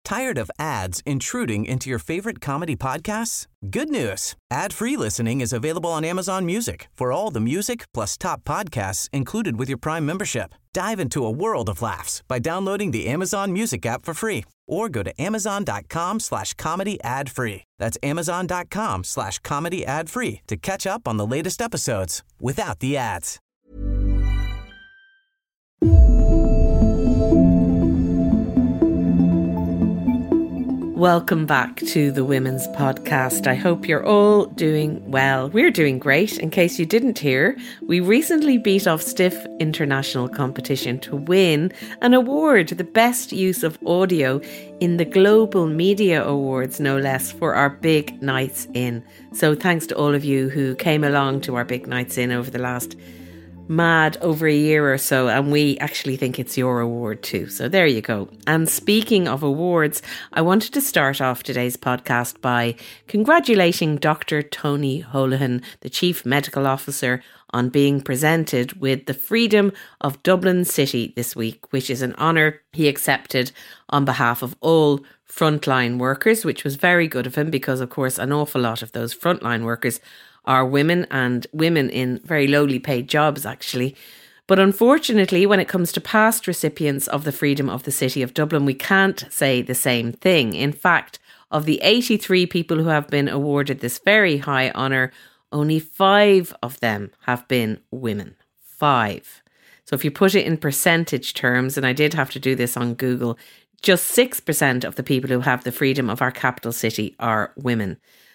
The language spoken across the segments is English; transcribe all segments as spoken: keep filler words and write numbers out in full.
Tired of ads intruding into your favorite comedy podcasts? Good news. Ad-free listening is available on Amazon Music for all the music plus top podcasts included with your Prime membership. Dive into a world of laughs by downloading the Amazon Music app for free or go to amazon.com slash comedy ad free. That's amazon.com slash comedy ad free to catch up on the latest episodes without the ads. Welcome back to the Women's Podcast. I hope you're all doing well. We're doing great. In case you didn't hear, we recently beat off stiff international competition to win an award, the best use of audio in the Global Media Awards, no less, for our Big Nights In. So thanks to all of you who came along to our Big Nights In over the last mad over a year or so, and we actually think it's your award too. So there you go. And speaking of awards, I wanted to start off today's podcast by congratulating Doctor Tony Holohan, the Chief Medical Officer, on being presented with the Freedom of Dublin City this week, which is an honour he accepted on behalf of all frontline workers, which was very good of him because, of course, an awful lot of those frontline workers are women, and women in very lowly paid jobs actually. But unfortunately, when it comes to past recipients of the Freedom of the City of Dublin, we can't say the same thing. In fact, of the eighty-three people who have been awarded this very high honour, only five of them have been women. Five. So if you put it in percentage terms, and I did have to do this on Google, just six percent of the people who have the freedom of our capital city are women.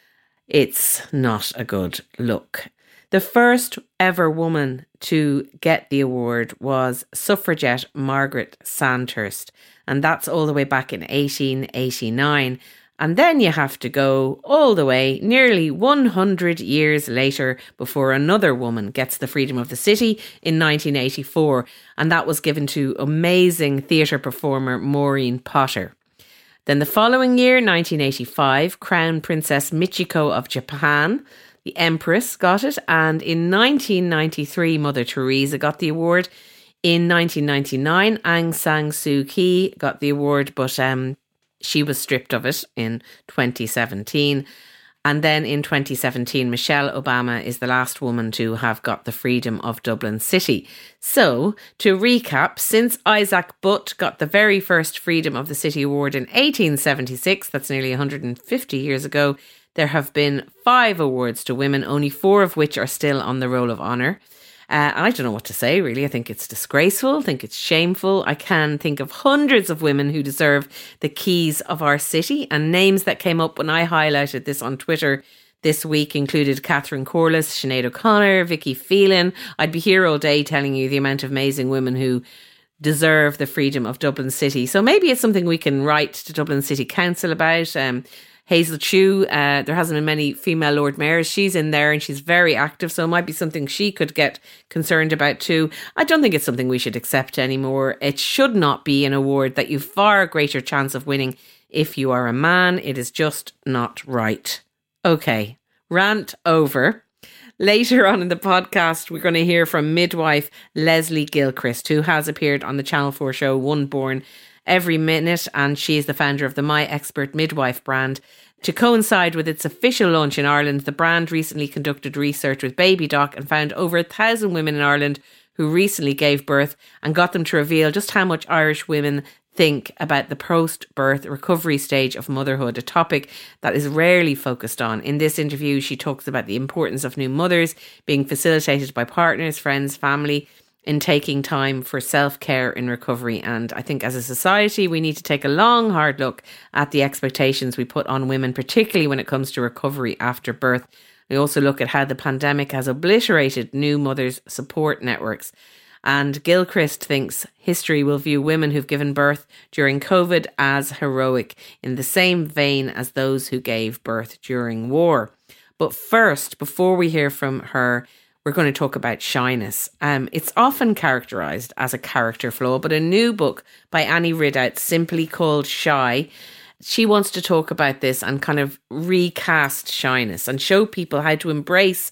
It's not a good look. The first ever woman to get the award was suffragette Margaret Sandhurst, and that's all the way back in eighteen eighty-nine. And then you have to go all the way nearly one hundred years later before another woman gets the freedom of the city in nineteen eighty-four, and that was given to amazing theatre performer Maureen Potter. Then the following year, nineteen eighty-five, Crown Princess Michiko of Japan, the Empress, got it. And in nineteen ninety-three, Mother Teresa got the award. In nineteen ninety-nine, Aung San Suu Kyi got the award, but um, she was stripped of it in twenty seventeen. And then in twenty seventeen, Michelle Obama is the last woman to have got the freedom of Dublin City. So, to recap, since Isaac Butt got the very first Freedom of the City Award in eighteen seventy-six, that's nearly one hundred fifty years ago, there have been five awards to women, only four of which are still on the Roll of Honour. Uh, I don't know what to say, really. I think it's disgraceful. I think it's shameful. I can think of hundreds of women who deserve the keys of our city, and names that came up when I highlighted this on Twitter this week included Catherine Corliss, Sinead O'Connor, Vicky Phelan. I'd be here all day telling you the amount of amazing women who deserve the freedom of Dublin City. So maybe it's something we can write to Dublin City Council about. Um, Hazel Chu, uh, there hasn't been many female Lord Mayors. She's in there and she's very active, so it might be something she could get concerned about too. I don't think it's something we should accept anymore. It should not be an award that you've far greater chance of winning if you are a man. It is just not right. Okay, rant over. Later on in the podcast, we're going to hear from midwife Leslie Gilchrist, who has appeared on the Channel four show One Born every minute, and she is the founder of the My Expert Midwife brand. To coincide with its official launch in Ireland, the brand recently conducted research with BabyDoc and found over a thousand women in Ireland who recently gave birth and got them to reveal just how much Irish women think about the post-birth recovery stage of motherhood, a topic that is rarely focused on. In this interview, she talks about the importance of new mothers being facilitated by partners, friends, family, in taking time for self-care in recovery. And I think as a society, we need to take a long, hard look at the expectations we put on women, particularly when it comes to recovery after birth. We also look at how the pandemic has obliterated new mothers' support networks. And Gilchrist thinks history will view women who've given birth during COVID as heroic, in the same vein as those who gave birth during war. But first, before we hear from her, we're going to talk about shyness. Um, it's often characterised as a character flaw, but a new book by Annie Ridout, simply called Shy, she wants to talk about this and kind of recast shyness and show people how to embrace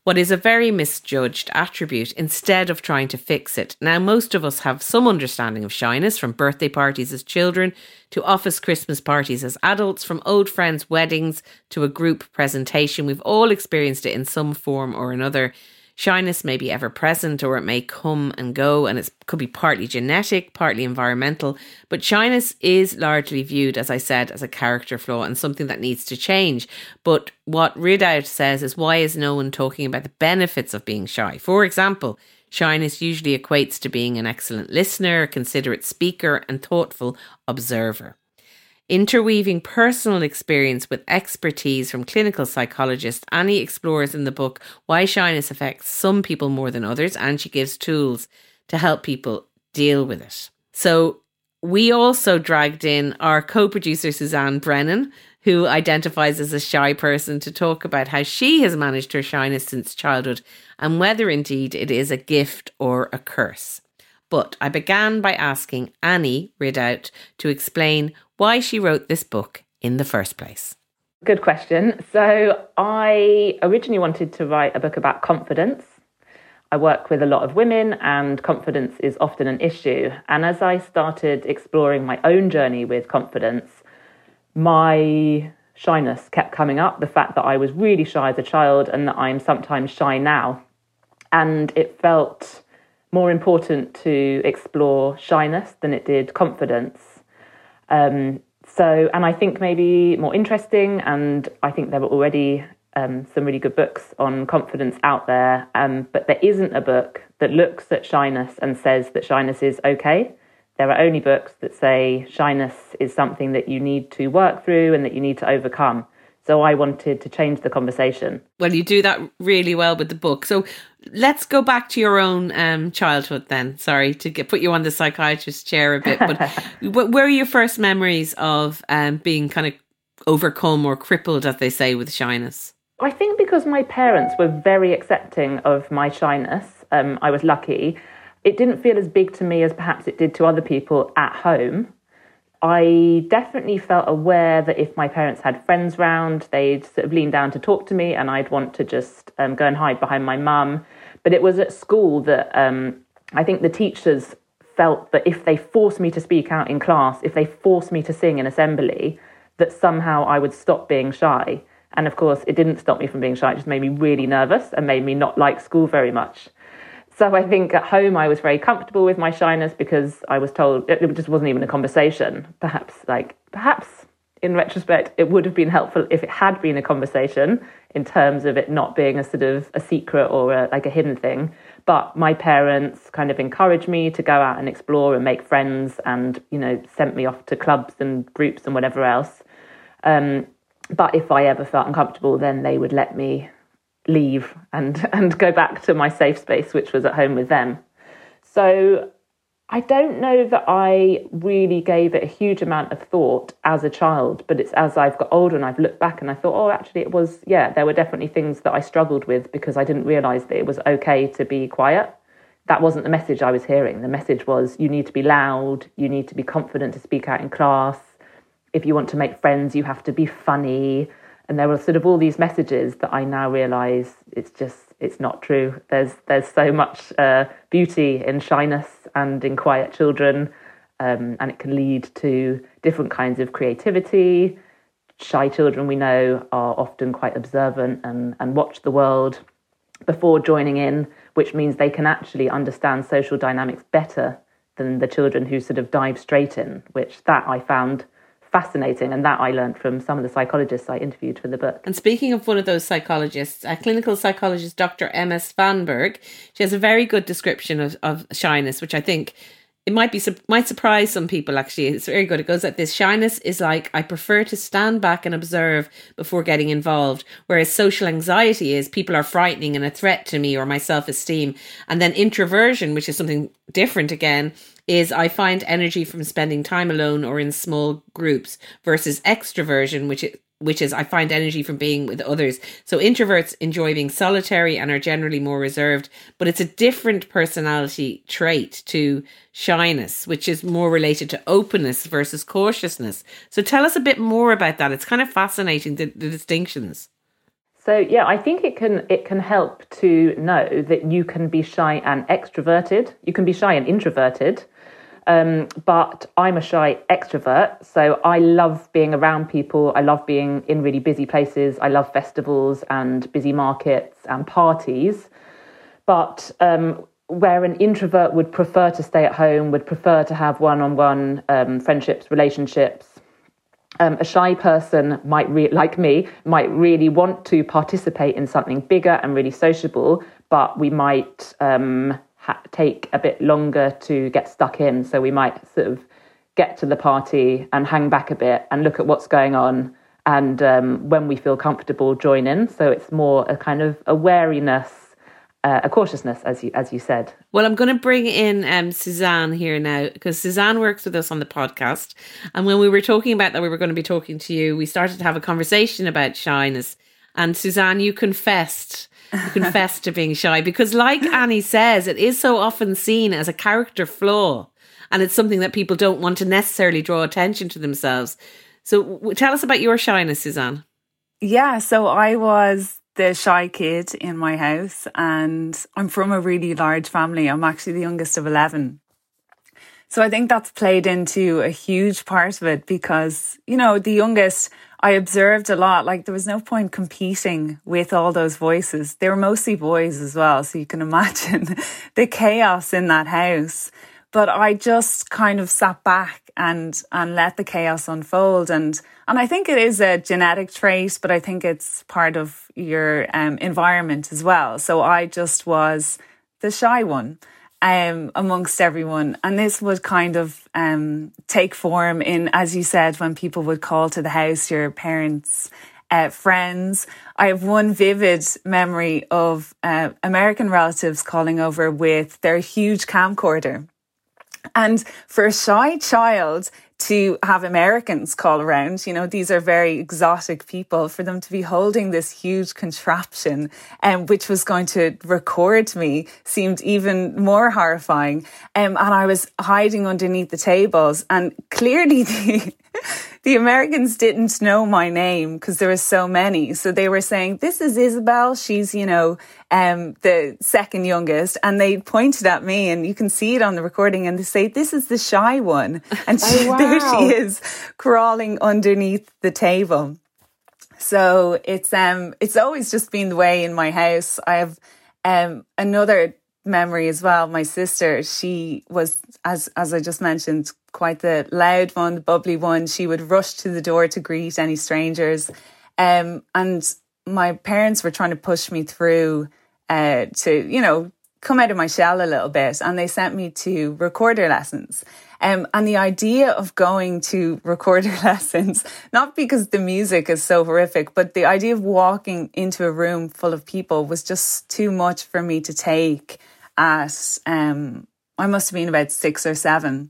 what is a very misjudged attribute instead of trying to fix it. Now, most of us have some understanding of shyness, from birthday parties as children to office Christmas parties as adults, from old friends' weddings to a group presentation. We've all experienced it in some form or another. Shyness may be ever present, or it may come and go, and it could be partly genetic, partly environmental. But shyness is largely viewed, as I said, as a character flaw and something that needs to change. But what Ridout says is, why is no one talking about the benefits of being shy? For example, shyness usually equates to being an excellent listener, a considerate speaker, and thoughtful observer. Interweaving personal experience with expertise from clinical psychologists, Annie explores in the book why shyness affects some people more than others, and she gives tools to help people deal with it. So we also dragged in our co-producer Suzanne Brennan, who identifies as a shy person, to talk about how she has managed her shyness since childhood and whether indeed it is a gift or a curse. But I began by asking Annie Ridout to explain why she wrote this book in the first place. Good question. So I originally wanted to write a book about confidence. I work with a lot of women, and confidence is often an issue. And as I started exploring my own journey with confidence, my shyness kept coming up, the fact that I was really shy as a child and that I'm sometimes shy now. And it felt more important to explore shyness than it did confidence. Um, so, and I think maybe more interesting, and I think there were already um, some really good books on confidence out there, um, but there isn't a book that looks at shyness and says that shyness is okay. There are only books that say shyness is something that you need to work through and that you need to overcome. So I wanted to change the conversation. Well, you do that really well with the book. So let's go back to your own um, childhood then. Sorry to get, put you on the psychiatrist chair a bit, but what were your first memories of um, being kind of overcome or crippled, as they say, with shyness? I think because my parents were very accepting of my shyness, um, I was lucky. It didn't feel as big to me as perhaps it did to other people at home. I definitely felt aware that if my parents had friends round, they'd sort of lean down to talk to me and I'd want to just um, go and hide behind my mum. But it was at school that um, I think the teachers felt that if they forced me to speak out in class, if they forced me to sing in assembly, that somehow I would stop being shy. And of course, it didn't stop me from being shy. It just made me really nervous and made me not like school very much. So I think at home I was very comfortable with my shyness because I was told it just wasn't even a conversation. Perhaps, like, perhaps in retrospect, it would have been helpful if it had been a conversation in terms of it not being a sort of a secret or a, like a hidden thing. But my parents kind of encouraged me to go out and explore and make friends and, you know, sent me off to clubs and groups and whatever else. Um, but if I ever felt uncomfortable, then they would let me leave and and go back to my safe space, which was at home with them. So I don't know that I really gave it a huge amount of thought as a child, but it's as I've got older and I've looked back and I thought, oh, actually it was, yeah, there were definitely things that I struggled with because I didn't realise that it was okay to be quiet. That wasn't the message I was hearing. The message was you need to be loud, you need to be confident to speak out in class. If you want to make friends, you have to be funny. And there were sort of all these messages that I now realise it's just, it's not true. There's there's so much uh, beauty in shyness and in quiet children, um, and it can lead to different kinds of creativity. Shy children, we know, are often quite observant and, and watch the world before joining in, which means they can actually understand social dynamics better than the children who sort of dive straight in, which that I found fascinating, and that I learned from some of the psychologists I interviewed for the book. And speaking of one of those psychologists, a clinical psychologist, Doctor Emma Svanberg, she has a very good description of, of shyness, which I think it might be might surprise some people. Actually, it's very good. It goes like this: shyness is like, I prefer to stand back and observe before getting involved, whereas social anxiety is people are frightening and a threat to me or my self-esteem. And then introversion, which is something different again, is I find energy from spending time alone or in small groups, versus extroversion, which is, which is I find energy from being with others. So introverts enjoy being solitary and are generally more reserved, but it's a different personality trait to shyness, which is more related to openness versus cautiousness. So tell us a bit more about that. It's kind of fascinating, the, the distinctions. So yeah, I think it can it can help to know that you can be shy and extroverted. You can be shy and introverted. Um, but I'm a shy extrovert, so I love being around people. I love being in really busy places. I love festivals and busy markets and parties. But um, where an introvert would prefer to stay at home, would prefer to have one-on-one um, friendships, relationships, um, a shy person might, re- like me, might really want to participate in something bigger and really sociable, but we might um, ha- take a bit longer to get stuck in. So we might sort of get to the party and hang back a bit and look at what's going on. And um, when we feel comfortable, join in. So it's more a kind of a wariness, Uh, a cautiousness, as you as you said. Well, I'm going to bring in um, Suzanne here now, because Suzanne works with us on the podcast. And when we were talking about that we were going to be talking to you, we started to have a conversation about shyness. And Suzanne, you confessed, you confessed to being shy, because like Annie says, it is so often seen as a character flaw. And it's something that people don't want to necessarily draw attention to themselves. So w- tell us about your shyness, Suzanne. Yeah, so I was the shy kid in my house, and I'm from a really large family. I'm actually the youngest of eleven. So I think that's played into a huge part of it because, you know, the youngest, I observed a lot. Like, there was no point competing with all those voices. They were mostly boys as well. So you can imagine the chaos in that house. But I just kind of sat back and and let the chaos unfold. And and I think it is a genetic trait, but I think it's part of your um, environment as well. So I just was the shy one um, amongst everyone. And this would kind of um, take form in, as you said, when people would call to the house, your parents' uh, friends. I have one vivid memory of uh, American relatives calling over with their huge camcorder. And for a shy child to have Americans call around, you know, these are very exotic people, for them to be holding this huge contraption, um, which was going to record me, seemed even more horrifying. Um, and I was hiding underneath the tables, and clearly the, the Americans didn't know my name because there were so many. So they were saying, "This is Isabel. She's, you know, um, the second youngest." And they pointed at me, and you can see it on the recording, and they say, "This is the shy one." And she, oh, wow. There she is, crawling underneath the table. So it's um it's always just been the way in my house. I have um another memory as well. My sister, she was, as as I just mentioned, quite the loud one, the bubbly one. She would rush to the door to greet any strangers. Um, and my parents were trying to push me through uh, to, you know, come out of my shell a little bit. And they sent me to recorder lessons. Um, and the idea of going to recorder lessons, not because the music is so horrific, but the idea of walking into a room full of people was just too much for me to take at, um, I must have been about six or seven.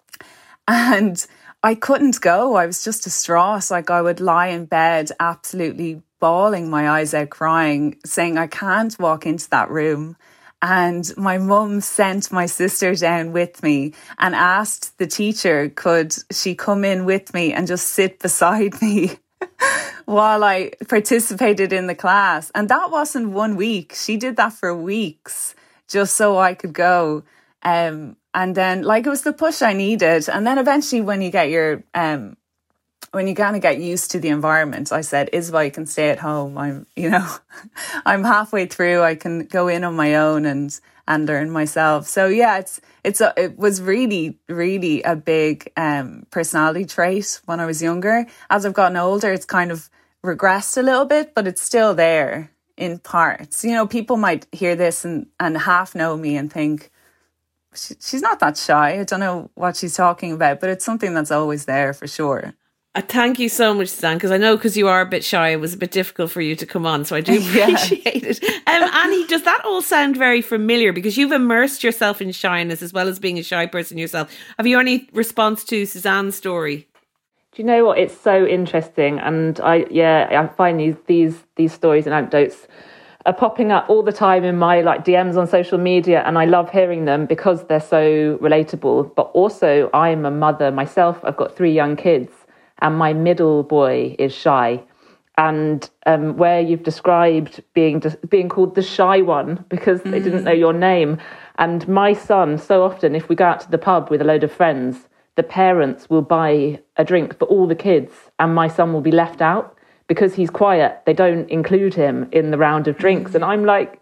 And I couldn't go. I was just distraught. Like, I would lie in bed absolutely bawling my eyes out, crying, saying I can't walk into that room. And my mum sent my sister down with me and asked the teacher, could she come in with me and just sit beside me while I participated in the class. And that wasn't one week. She did that for weeks just so I could go. Um, and then, like, it was the push I needed. And then eventually when you get your, um, when you kind of get used to the environment, I said, Isabel, you can stay at home. I'm, you know, I'm halfway through. I can go in on my own and, and learn myself. So yeah, it's, it's, a, it was really, really a big, um, personality trait when I was younger. As I've gotten older, it's kind of regressed a little bit, but it's still there in parts. You know, people might hear this and, and half know me and think, she, she's not that shy. I don't know what she's talking about, but it's something that's always there for sure. Uh, thank you so much, Suzanne, because I know because you are a bit shy, it was a bit difficult for you to come on, so I do appreciate yeah. it. Um, Annie, does that all sound very familiar? Because you've immersed yourself in shyness as well as being a shy person yourself. Have you any response to Suzanne's story? Do you know what? It's so interesting, and I yeah, I find these these these stories and anecdotes are popping up all the time in my like D Ms on social media, and I love hearing them because they're so relatable. But also, I'm a mother myself. I've got three young kids. And my middle boy is shy. and um, where you've described being being called the shy one because they mm. didn't know your name. And my son, so often, if we go out to the pub with a load of friends, the parents will buy a drink for all the kids and my son will be left out because he's quiet. They don't include him in the round of drinks. Mm. And I'm like,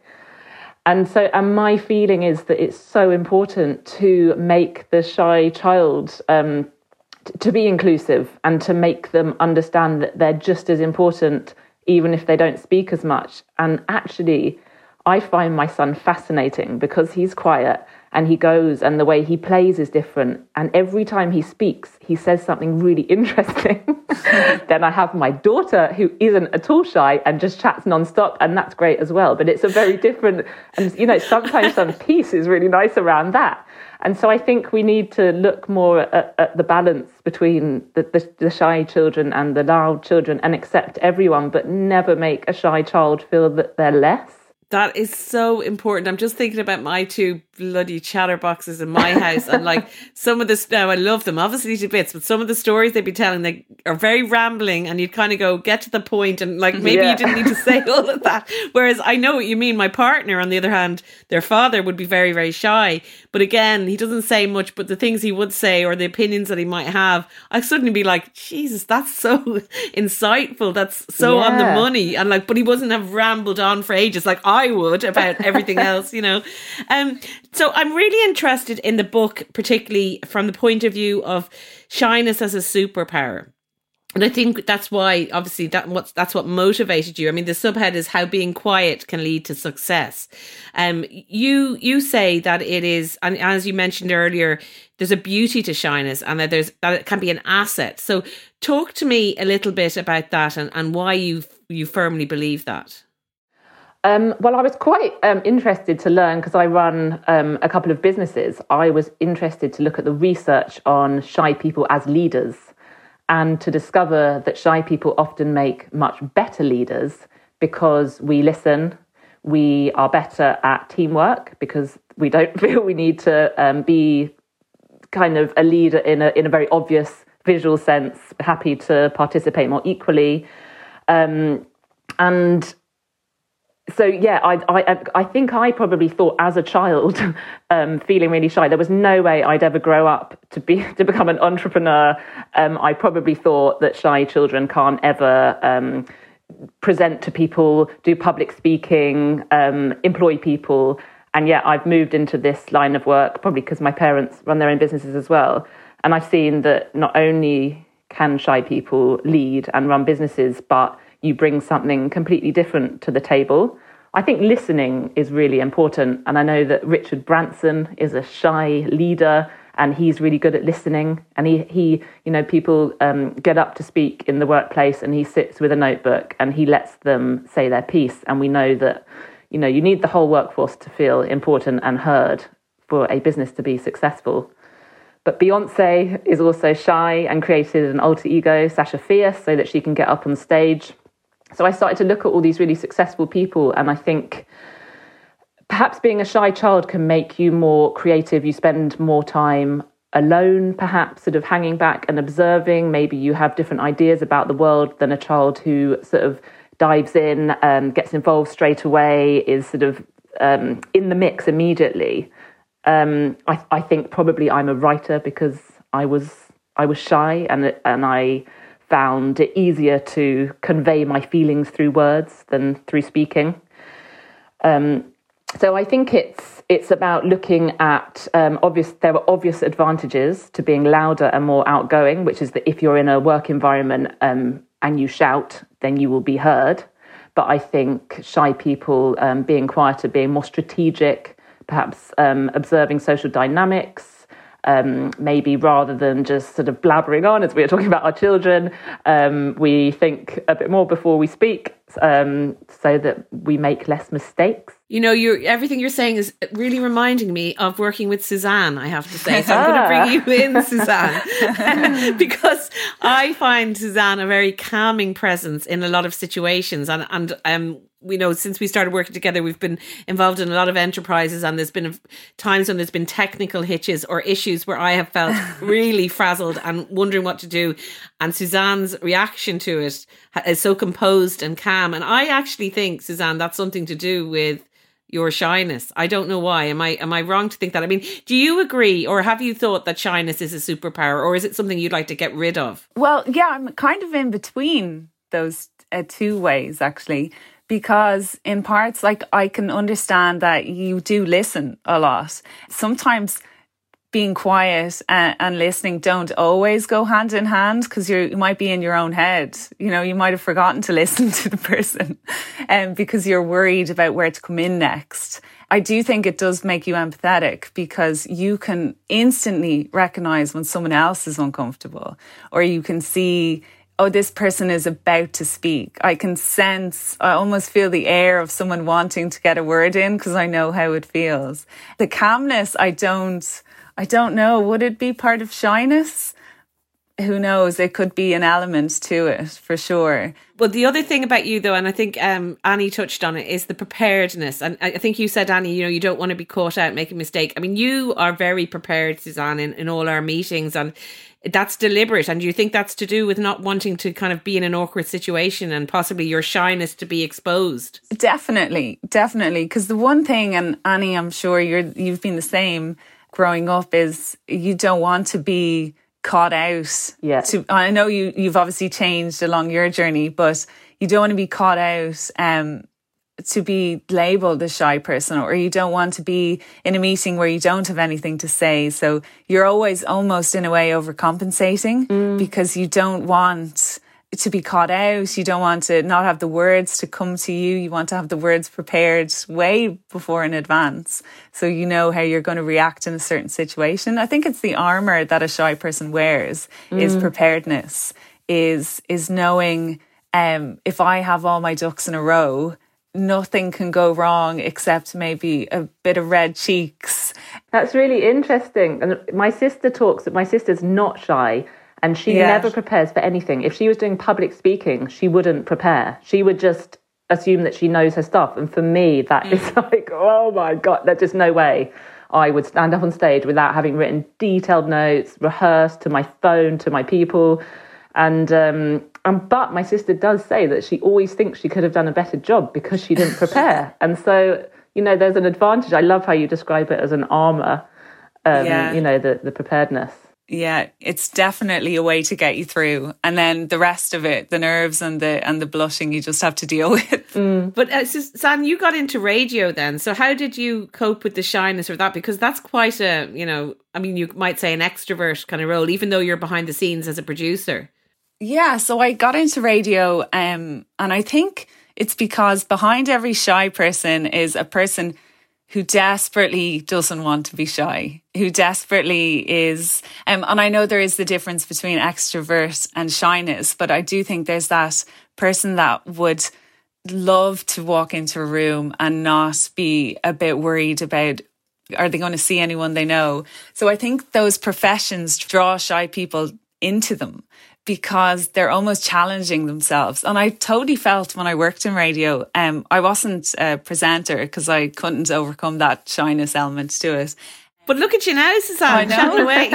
and so, and my feeling is that it's so important to make the shy child um, to be inclusive and to make them understand that they're just as important, even if they don't speak as much. And actually, I find my son fascinating because he's quiet and he goes and the way he plays is different. And every time he speaks, he says something really interesting. Then I have my daughter who isn't at all shy and just chats nonstop. And that's great as well. But it's a very different, and you know, sometimes some peace is really nice around that. And so I think we need to look more at, at the balance between the, the, the shy children and the loud children and accept everyone, but never make a shy child feel that they're less. That is so important. I'm just thinking about my two bloody chatterboxes in my house and like some of this, now I love them obviously to bits, but some of the stories they'd be telling, they are very rambling and you'd kind of go, get to the point, and like maybe yeah. you didn't need to say all of that. Whereas I know what you mean. My partner, on the other hand, their father would be very, very shy. But again, he doesn't say much, but the things he would say or the opinions that he might have, I'd suddenly be like, Jesus, that's so insightful. That's so yeah. on the money. And like, but he wouldn't have rambled on for ages like I would about everything else, you know. Um, so I'm really interested in the book, particularly from the point of view of shyness as a superpower. And I think that's why, obviously, that what's that's what motivated you. I mean, the subhead is how being quiet can lead to success. Um, you you say that it is, and as you mentioned earlier, there's a beauty to shyness, and that there's that it can be an asset. So, talk to me a little bit about that, and, and why you you firmly believe that. Um, well, I was quite um, interested to learn, because I run um, a couple of businesses. I was interested to look at the research on shy people as leaders and to discover that shy people often make much better leaders because we listen, we are better at teamwork because we don't feel we need to um, be kind of a leader in a in a very obvious visual sense, happy to participate more equally. Um, and So, yeah, I, I I think I probably thought as a child, um, feeling really shy, there was no way I'd ever grow up to be to become an entrepreneur. Um, I probably thought that shy children can't ever um, present to people, do public speaking, um, employ people. And yet I've moved into this line of work, probably because my parents run their own businesses as well. And I've seen that not only can shy people lead and run businesses, but you bring something completely different to the table. I think listening is really important. And I know that Richard Branson is a shy leader and he's really good at listening. And he, he you know, people um, get up to speak in the workplace and he sits with a notebook and he lets them say their piece. And we know that, you know, you need the whole workforce to feel important and heard for a business to be successful. But Beyonce is also shy and created an alter ego, Sasha Fierce, so that she can get up on stage. So I started to look at all these really successful people, and I think perhaps being a shy child can make you more creative. You spend more time alone, perhaps sort of hanging back and observing. Maybe you have different ideas about the world than a child who sort of dives in, um, gets involved straight away, is sort of um, in the mix immediately. Um, I, I think probably I'm a writer because I was I was shy and and I found it easier to convey my feelings through words than through speaking. Um, so I think it's it's about looking at um, obvious. There are obvious advantages to being louder and more outgoing, which is that if you're in a work environment um, and you shout, then you will be heard. But I think shy people um, being quieter, being more strategic, perhaps um, observing social dynamics. Um, maybe rather than just sort of blabbering on as we were talking about our children, um, we think a bit more before we speak um, so that we make less mistakes. You know, you're, everything you're saying is really reminding me of working with Suzanne, I have to say. So I'm going to bring you in, Suzanne, because I find Suzanne a very calming presence in a lot of situations. And, and um, we know since we started working together, we've been involved in a lot of enterprises, and there's been times when there's been technical hitches or issues where I have felt really frazzled and wondering what to do. And Suzanne's reaction to it is so composed and calm. And I actually think, Suzanne, that's something to do with your shyness. I don't know why. Am I am I wrong to think that? I mean, do you agree, or have you thought that shyness is a superpower, or is it something you'd like to get rid of? Well, yeah, I'm kind of in between those uh, two ways, actually. Because in parts, like, I can understand that you do listen a lot. Sometimes being quiet and, and listening don't always go hand in hand, because you might be in your own head. You know, you might have forgotten to listen to the person um, because you're worried about where to come in next. I do think it does make you empathetic, because you can instantly recognize when someone else is uncomfortable, or you can see, oh, this person is about to speak. I can sense, I almost feel the air of someone wanting to get a word in, because I know how it feels. The calmness, I don't, I don't know. Would it be part of shyness? Who knows? It could be an element to it, for sure. Well, the other thing about you, though, and I think um, Annie touched on it, is the preparedness. And I think you said, Annie, you know, you don't want to be caught out making a mistake. I mean, you are very prepared, Suzanne, in, in all our meetings, and that's deliberate. And do you think that's to do with not wanting to kind of be in an awkward situation and possibly your shyness to be exposed? Definitely, definitely. Because the one thing, and Annie, I'm sure you're, you've been the same growing up, is you don't want to be caught out. Yeah. To, I know you, you've obviously changed along your journey, but you don't want to be caught out um, to be labelled a shy person, or you don't want to be in a meeting where you don't have anything to say. So you're always almost in a way overcompensating mm. because you don't want to be caught out. You don't want to not have the words to come to you. You want to have the words prepared way before in advance, so you know how you're going to react in a certain situation. I think it's the armour that a shy person wears mm. is preparedness, is is knowing um, if I have all my ducks in a row, nothing can go wrong except maybe a bit of red cheeks. That's really interesting. And my sister talks, my sister's not shy, and she yeah. never prepares for anything. If she was doing public speaking, she wouldn't prepare. She would just assume that she knows her stuff. And for me, that mm. is like, oh my God, there's just no way I would stand up on stage without having written detailed notes, rehearsed to my phone, to my people. And um, and but my sister does say that she always thinks she could have done a better job because she didn't prepare. And so, you know, there's an advantage. I love how you describe it as an armour, um, yeah. you know, the, the preparedness. Yeah, it's definitely a way to get you through. And then the rest of it, the nerves and the and the blushing, you just have to deal with. Mm. But uh, Suzanne, you got into radio then. So how did you cope with the shyness or that? Because that's quite a, you know, I mean, you might say an extrovert kind of role, even though you're behind the scenes as a producer. Yeah, so I got into radio um, and I think it's because behind every shy person is a person who desperately doesn't want to be shy, who desperately is, um, and I know there is the difference between extrovert and shyness, but I do think there's that person that would love to walk into a room and not be a bit worried about, are they going to see anyone they know? So I think those professions draw shy people into them, because they're almost challenging themselves. And I totally felt when I worked in radio, um, I wasn't a presenter because I couldn't overcome that shyness element to it. But look at you now, Suzanne, chatting away.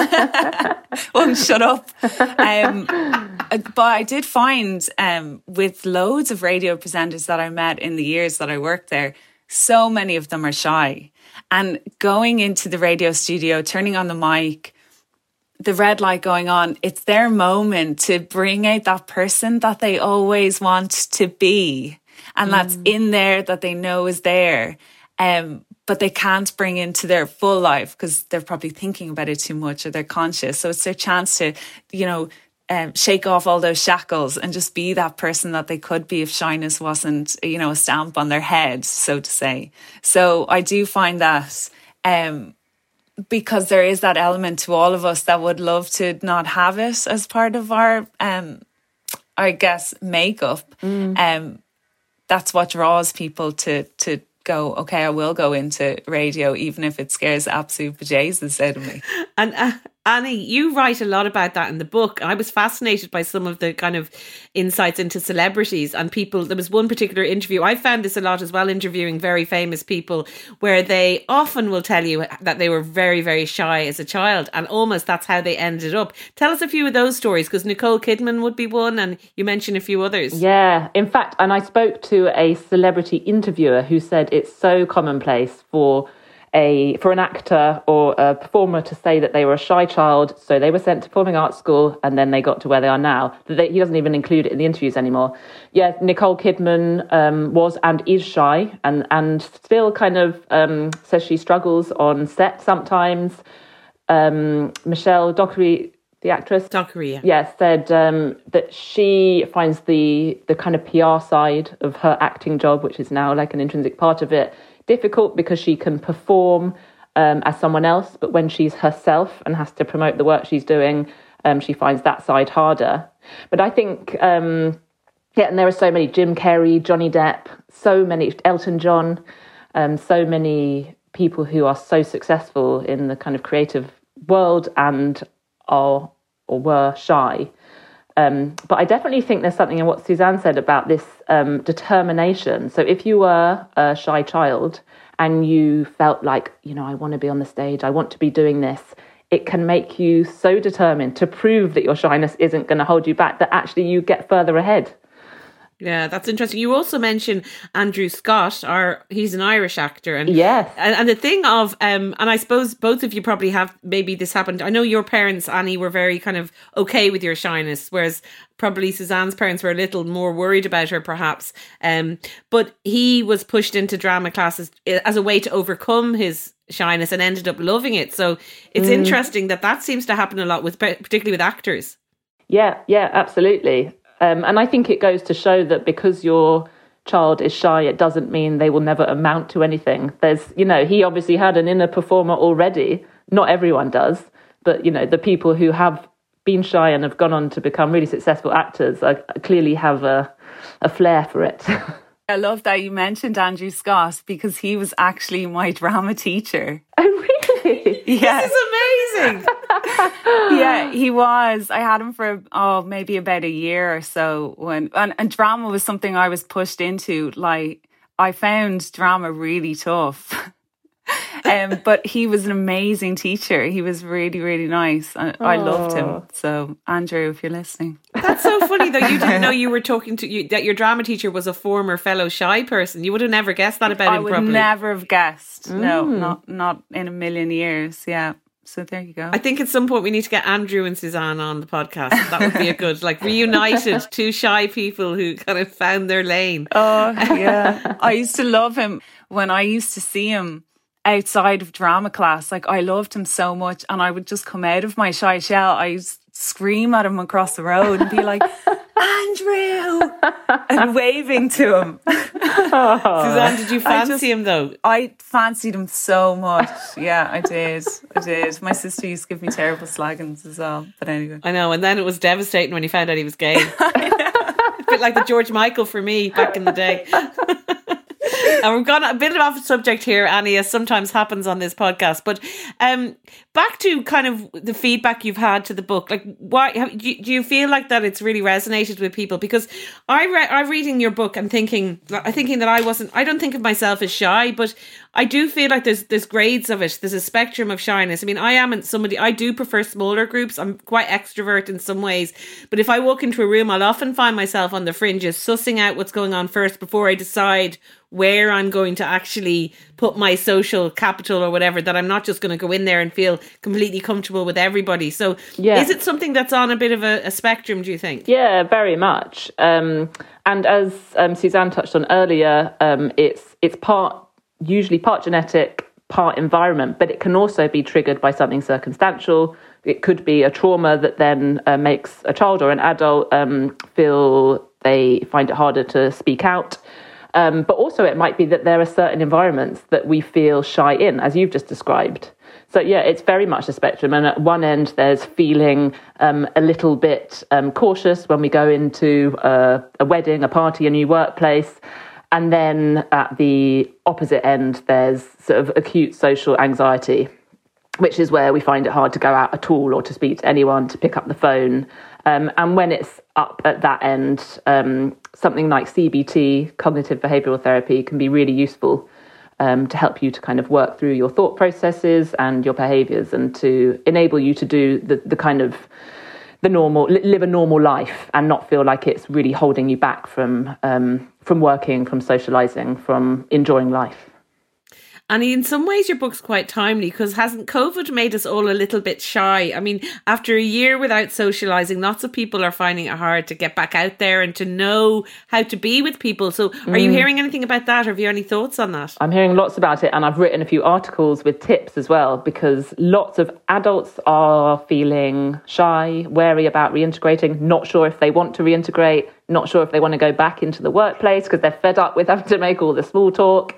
Well, shut up. Um, but I did find um, with loads of radio presenters that I met in the years that I worked there, so many of them are shy. And going into the radio studio, turning on the mic, the red light going on, it's their moment to bring out that person that they always want to be. And mm. that's in there, that they know is there. Um, but they can't bring into their full life because they're probably thinking about it too much, or they're conscious. So it's their chance to, you know, um, shake off all those shackles and just be that person that they could be if shyness wasn't, you know, a stamp on their head, so to say. So I do find that, um, because there is that element to all of us that would love to not have it as part of our, um, I guess, makeup. Mm. Um, that's what draws people to to go, okay, I will go into radio, even if it scares absolute bejesus out of me. And uh, Annie, you write a lot about that in the book. I was fascinated by some of the kind of insights into celebrities and people. There was one particular interview. I found this a lot as well, interviewing very famous people, where they often will tell you that they were very, very shy as a child, and almost that's how they ended up. Tell us a few of those stories, because Nicole Kidman would be one, and you mentioned a few others. Yeah, in fact, and I spoke to a celebrity interviewer who said it's so commonplace for a for an actor or a performer to say that they were a shy child, so they were sent to performing arts school and then they got to where they are now. They, he doesn't even include it in the interviews anymore. Yeah, Nicole Kidman um, was and is shy, and, and still kind of um, says she struggles on set sometimes. Um, Michelle Dockery, the actress, Dockery, yeah, yeah said um, that she finds the the kind of P R side of her acting job, which is now like an intrinsic part of it, difficult because she can perform um, as someone else, but when she's herself and has to promote the work she's doing, um, she finds that side harder. But I think, um, yeah, and there are so many, Jim Carrey, Johnny Depp, so many, Elton John, um, so many people who are so successful in the kind of creative world and are or were shy. Um, but I definitely think there's something in what Suzanne said about this um, determination. So if you were a shy child and you felt like, you know, I want to be on the stage, I want to be doing this, it can make you so determined to prove that your shyness isn't going to hold you back, that actually you get further ahead. Yeah, that's interesting. You also mentioned Andrew Scott, our he's an Irish actor, and yes, and, and the thing of um, and I suppose both of you probably have maybe this happened. I know your parents, Annie, were very kind of okay with your shyness, whereas probably Suzanne's parents were a little more worried about her, perhaps. Um, but he was pushed into drama classes as a way to overcome his shyness and ended up loving it. So it's mm. interesting that that seems to happen a lot with, particularly with actors. Yeah, yeah, absolutely. Um, and I think it goes to show that because your child is shy, it doesn't mean they will never amount to anything. There's, you know, he obviously had an inner performer already. Not everyone does, but, you know, the people who have been shy and have gone on to become really successful actors are, clearly have a, a flair for it. I love that you mentioned Andrew Scott, because he was actually my drama teacher. Oh, really? Yeah. This is amazing. Yeah, he was. I had him for, oh, maybe about a year or so. When and, and drama was something I was pushed into. Like, I found drama really tough. um, but he was an amazing teacher. He was really, really nice. I, I loved him. So, Andrew, if you're listening. That's so funny, though. You didn't know you were talking to, you, that your drama teacher was a former fellow shy person. You would have never guessed that about I him, would probably. never have guessed. Mm. No, not not in a million years. Yeah. So there you go. I think at some point we need to get Andrew and Suzanne on the podcast. That would be a good, like, reunited two shy people who kind of found their lane. Oh, yeah. I used to love him when I used to see him outside of drama class. Like, I loved him so much, and I would just come out of my shy shell. I used to scream at him across the road and be like, Andrew, and waving to him. Suzanne, did you fancy just, him though? I fancied him so much. Yeah, I did. I did. My sister used to give me terrible slaggings as well. But anyway. I know, and then it was devastating when he found out he was gay. A bit like the George Michael for me back in the day. And we've gone a bit off subject here, Annie, as sometimes happens on this podcast. But um, back to kind of the feedback you've had to the book. Like, why have, do, you, do you feel like that it's really resonated with people? Because I re- I'm reading your book and thinking, I'm thinking that I wasn't. I don't think of myself as shy, but I do feel like there's there's grades of it. There's a spectrum of shyness. I mean, I am somebody. I do prefer smaller groups. I'm quite extrovert in some ways, but if I walk into a room, I'll often find myself on the fringes, sussing out what's going on first before I decide where I'm going to actually put my social capital or whatever, that I'm not just going to go in there and feel completely comfortable with everybody. So yeah. Is it something that's on a bit of a, a spectrum, do you think? Yeah, very much. Um, and as um, Suzanne touched on earlier, um, it's it's part, usually part genetic, part environment, but it can also be triggered by something circumstantial. It could be a trauma that then uh, makes a child or an adult um, feel they find it harder to speak out. Um, but also it might be that there are certain environments that we feel shy in, as you've just described. So, yeah, it's very much a spectrum. And at one end, there's feeling um, a little bit um, cautious when we go into a, a wedding, a party, a new workplace. And then at the opposite end, there's sort of acute social anxiety. which is where we find it hard to go out at all or to speak to anyone, to pick up the phone. Um, and when it's up at that end, um, something like C B T, cognitive behavioural therapy, can be really useful um, to help you to kind of work through your thought processes and your behaviours, and to enable you to do the, the kind of the normal, live a normal life and not feel like it's really holding you back from um, from working, from socialising, from enjoying life. And in some ways, your book's quite timely, because hasn't COVID made us all a little bit shy? I mean, after a year without socialising, lots of people are finding it hard to get back out there and to know how to be with people. So are mm. you hearing anything about that? Or have you any thoughts on that? I'm hearing lots about it, and I've written a few articles with tips as well, because lots of adults are feeling shy, wary about reintegrating, not sure if they want to reintegrate, not sure if they want to go back into the workplace because they're fed up with having to make all the small talk.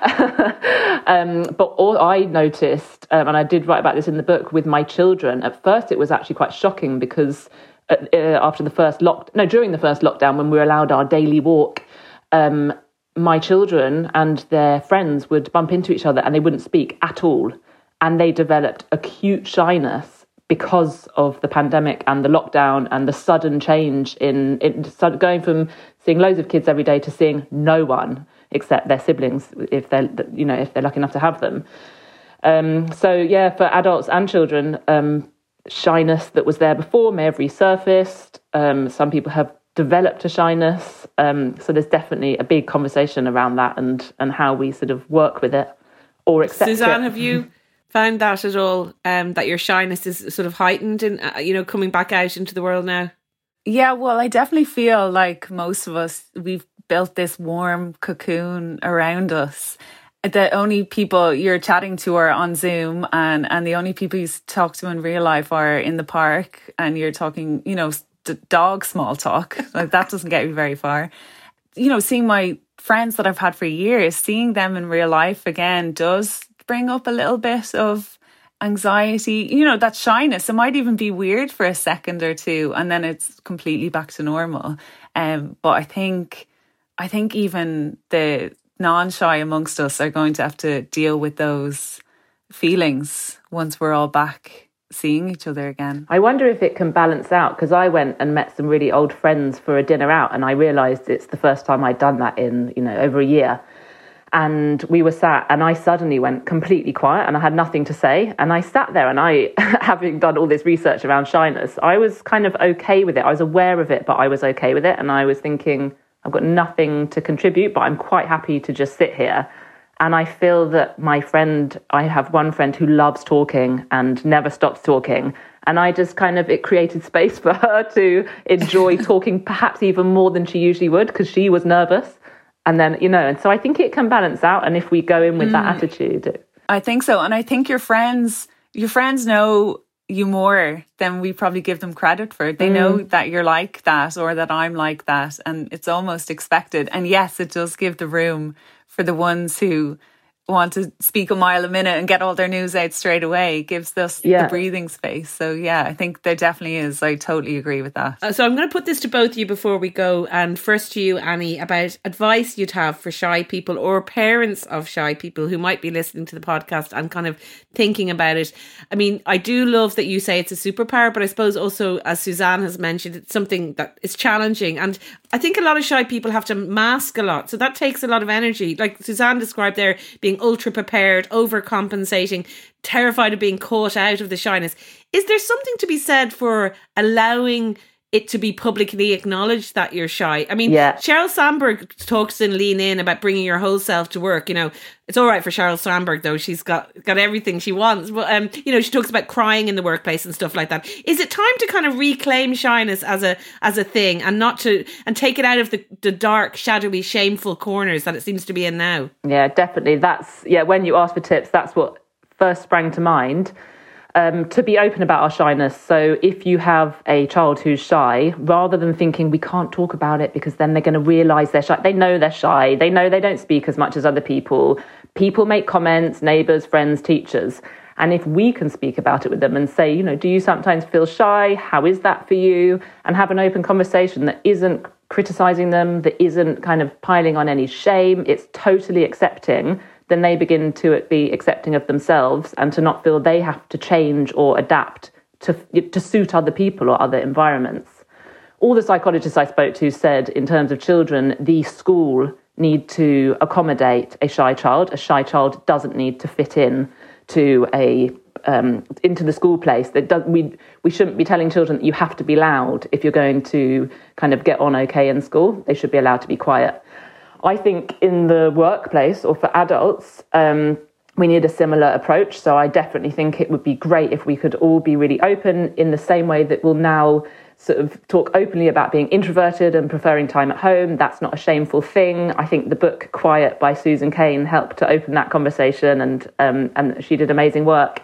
um, but all I noticed, um, and I did write about this in the book with my children, at first it was actually quite shocking, because uh, after the first lock, no, during the first lockdown, when we were allowed our daily walk, um, my children and their friends would bump into each other and they wouldn't speak at all. And they developed acute shyness because of the pandemic and the lockdown and the sudden change in, in going from seeing loads of kids every day to seeing no one except their siblings, if they're, you know, if they're lucky enough to have them. Um, so yeah, for adults and children, um, shyness that was there before may have resurfaced. Um, some people have developed a shyness. Um, so there's definitely a big conversation around that and and how we sort of work with it or accept Suzanne, it. Suzanne, have you found that at all, um, that your shyness is sort of heightened in, uh, you know, coming back out into the world now? Yeah, well, I definitely feel like most of us, we've built this warm cocoon around us. The only people you're chatting to are on Zoom, and, and the only people you talk to in real life are in the park, and you're talking, you know, dog small talk. Like, that doesn't get you very far. You know, seeing my friends that I've had for years, seeing them in real life again does bring up a little bit of anxiety, you know, that shyness. It might even be weird for a second or two, and then it's completely back to normal. Um, but I think, I think even the non-shy amongst us are going to have to deal with those feelings once we're all back seeing each other again. I wonder if it can balance out, because I went and met some really old friends for a dinner out, and I realised it's the first time I'd done that in, you know, over a year. And we were sat, and I suddenly went completely quiet and I had nothing to say. And I sat there, and I, having done all this research around shyness, I was kind of okay with it. I was aware of it, but I was okay with it. And I was thinking, I've got nothing to contribute, but I'm quite happy to just sit here. And I feel that my friend, I have one friend who loves talking and never stops talking. And I just kind of, it created space for her to enjoy talking, perhaps even more than she usually would, because she was nervous. And then, you know, and so I think it can balance out. And if we go in with mm. that attitude. It... I think so. And I think your friends, your friends know you more than we probably give them credit for. They mm. know that you're like that, or that I'm like that. And it's almost expected. And yes, it does give the room for the ones who want to speak a mile a minute and get all their news out straight away. It gives us yeah. the breathing space. So yeah, I think there definitely is. I totally agree with that. Uh, so I'm going to put this to both of you before we go. And first to you, Annie, about advice you'd have for shy people or parents of shy people who might be listening to the podcast and kind of thinking about it. I mean, I do love that you say it's a superpower, but I suppose also, as Suzanne has mentioned, it's something that is challenging. And I think a lot of shy people have to mask a lot. So that takes a lot of energy. Like Suzanne described there, being ultra prepared, overcompensating, terrified of being caught out of the shyness. Is there something to be said for allowing it to be publicly acknowledged that you're shy? I mean, yeah. Sheryl Sandberg talks in Lean In about bringing your whole self to work. You know, it's all right for Sheryl Sandberg, though. She's got, got everything she wants. But, um, you know, she talks about crying in the workplace and stuff like that. Is it time to kind of reclaim shyness as a as a thing and not to, and take it out of the, the dark, shadowy, shameful corners that it seems to be in now? Yeah, definitely. That's, yeah, when you asked for tips, that's what first sprang to mind. Um, to be open about our shyness. So if you have a child who's shy, rather than thinking we can't talk about it because then they're going to realise they're shy. They know they're shy. They know they don't speak as much as other people. People make comments, neighbours, friends, teachers. And if we can speak about it with them and say, you know, do you sometimes feel shy? How is that for you? And have an open conversation that isn't criticising them, that isn't kind of piling on any shame. It's totally accepting then they begin to be accepting of themselves and to not feel they have to change or adapt to to suit other people or other environments. All the psychologists I spoke to said, in terms of children, the school need to accommodate a shy child. A shy child doesn't need to fit in to a um, into the school place. That does, we we shouldn't be telling children that you have to be loud if you're going to kind of get on okay in school. They should be allowed to be quiet. I think in the workplace or for adults, um, we need a similar approach. So I definitely think it would be great if we could all be really open in the same way that we'll now sort of talk openly about being introverted and preferring time at home. That's not a shameful thing. I think the book Quiet by Susan Cain helped to open that conversation, and um, and she did amazing work.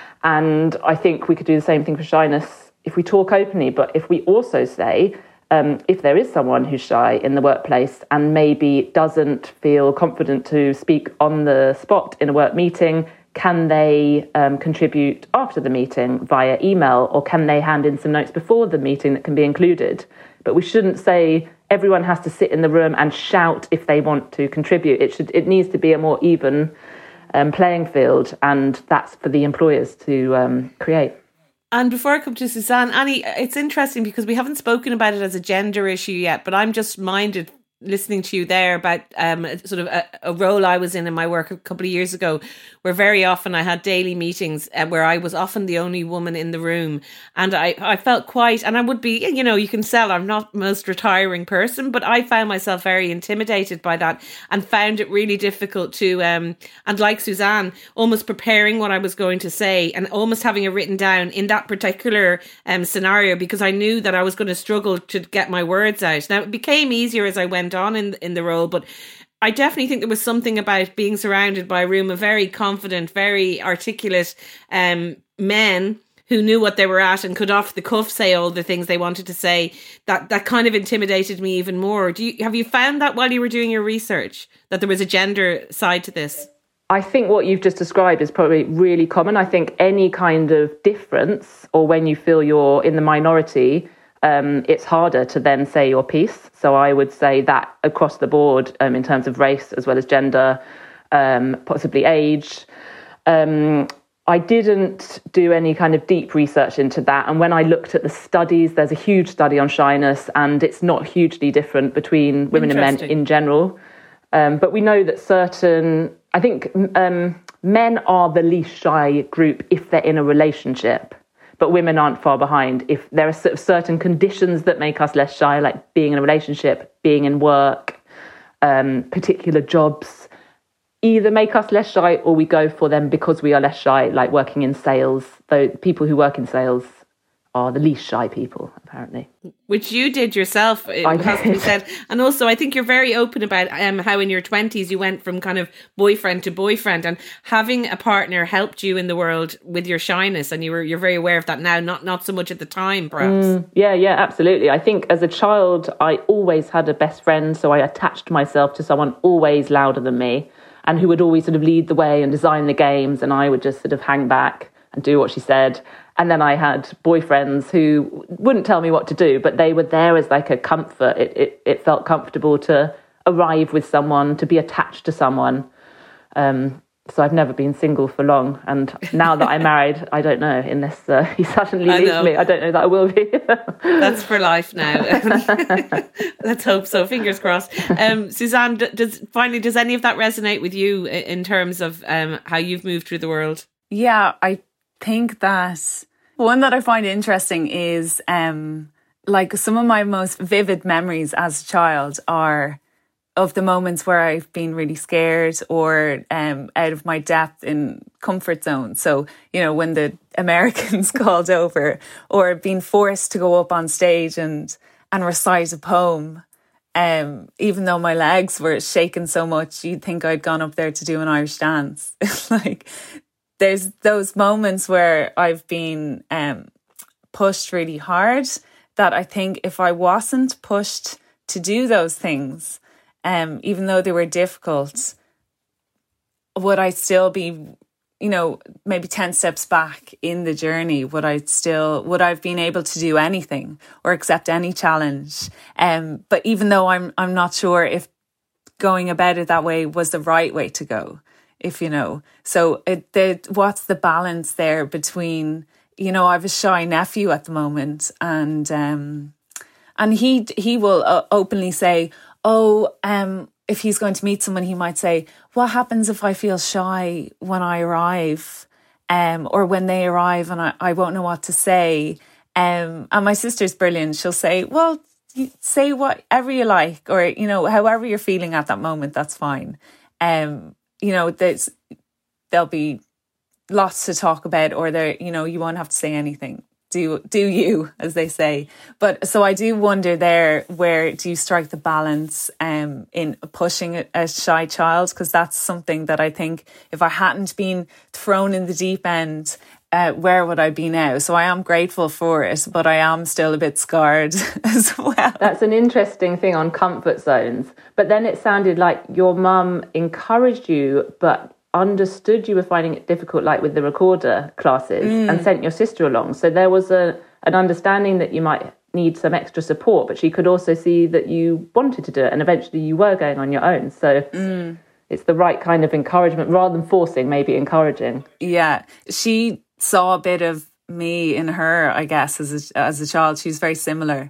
And I think we could do the same thing for shyness if we talk openly, but if we also say, um, if there is someone who's shy in the workplace and maybe doesn't feel confident to speak on the spot in a work meeting, can they um, contribute after the meeting via email, or can they hand in some notes before the meeting that can be included? But we shouldn't say everyone has to sit in the room and shout if they want to contribute. It should. It needs to be a more even um, playing field, and that's for the employers to um, create. And before I come to Suzanne, Annie, it's interesting because we haven't spoken about it as a gender issue yet, but I'm just minded listening to you there about um, sort of a, a role I was in in my work a couple of years ago, where very often I had daily meetings uh, where I was often the only woman in the room. And I, I felt quite, and I would be, you know, you can tell I'm not the most retiring person, but I found myself very intimidated by that and found it really difficult to, um, and like Suzanne, almost preparing what I was going to say and almost having it written down in that particular um, scenario, because I knew that I was going to struggle to get my words out. Now, it became easier as I went on in in the role, but I definitely think there was something about being surrounded by a room of very confident, very articulate um, men who knew what they were at and could off the cuff say all the things they wanted to say. That that kind of intimidated me even more. Do you have you found that while you were doing your research, that there was a gender side to this? I think what you've just described is probably really common. I think any kind of difference, or when you feel you're in the minority, Um, it's harder to then say your piece. So I would say that across the board, um, in terms of race as well as gender, um, possibly age. Um, I didn't do any kind of deep research into that. And when I looked at the studies, there's a huge study on shyness, and it's not hugely different between women and men in general. Um, but we know that certain, I think um, men are the least shy group if they're in a relationship. But women aren't far behind. If there are sort of certain conditions that make us less shy, like being in a relationship, being in work, um, particular jobs, either make us less shy or we go for them because we are less shy, like working in sales. Though people who work in sales are the least shy people, apparently. Which you did yourself, it I has did. to be said. And also, I think you're very open about um, how in your twenties you went from kind of boyfriend to boyfriend, and having a partner helped you in the world with your shyness, and you were, you're very aware of that now, not not so much at the time, perhaps. Mm, yeah, yeah, absolutely. I think as a child, I always had a best friend, so I attached myself to someone always louder than me, and who would always sort of lead the way and design the games, and I would just sort of hang back and do what she said. And then I had boyfriends who wouldn't tell me what to do, but they were there as like a comfort. It it, it felt comfortable to arrive with someone, to be attached to someone. Um, so I've never been single for long. And now that I'm married, I don't know, unless uh, he suddenly I leaves know. me, I don't know that I will be. That's for life now. Let's hope so. Fingers crossed. Um, Suzanne, d- does finally, does any of that resonate with you i- in terms of um, how you've moved through the world? Yeah, I think that one that I find interesting is um, like some of my most vivid memories as a child are of the moments where I've been really scared or um, out of my depth in comfort zone. So, you know, when the Americans called over, or being forced to go up on stage and, and recite a poem. Um, even though my legs were shaking so much, you'd think I'd gone up there to do an Irish dance. Like, there's those moments where I've been um, pushed really hard that I think if I wasn't pushed to do those things, um, even though they were difficult, would I still be, you know, maybe ten steps back in the journey? Would I still, would I have been able to do anything or accept any challenge? Um, but even though I'm, I'm not sure if going about it that way was the right way to go. if you know. So it, the, what's the balance there between, you know, I have a shy nephew at the moment, and um, and he he will uh, openly say, oh, um, if he's going to meet someone, he might say, what happens if I feel shy when I arrive, um, or when they arrive and I, I won't know what to say. Um, and my sister's brilliant. She'll say, well, you say whatever you like, or, you know, however you're feeling at that moment, that's fine. Um, you know, there's, there'll be lots to talk about, or there, you know, you won't have to say anything. Do, do you, as they say. But so I do wonder there, where do you strike the balance um, in pushing a, a shy child? Because that's something that I think if I hadn't been thrown in the deep end, Uh, where would I be now? So I am grateful for it, but I am still a bit scarred as well. That's an interesting thing on comfort zones. But then it sounded like your mum encouraged you, but understood you were finding it difficult, like with the recorder classes, mm. and sent your sister along. So there was a an understanding that you might need some extra support, but she could also see that you wanted to do it, and eventually you were going on your own. So mm. it's the right kind of encouragement rather than forcing, maybe encouraging. Yeah, she saw a bit of me in her, I guess, as a, as a child. She's very similar.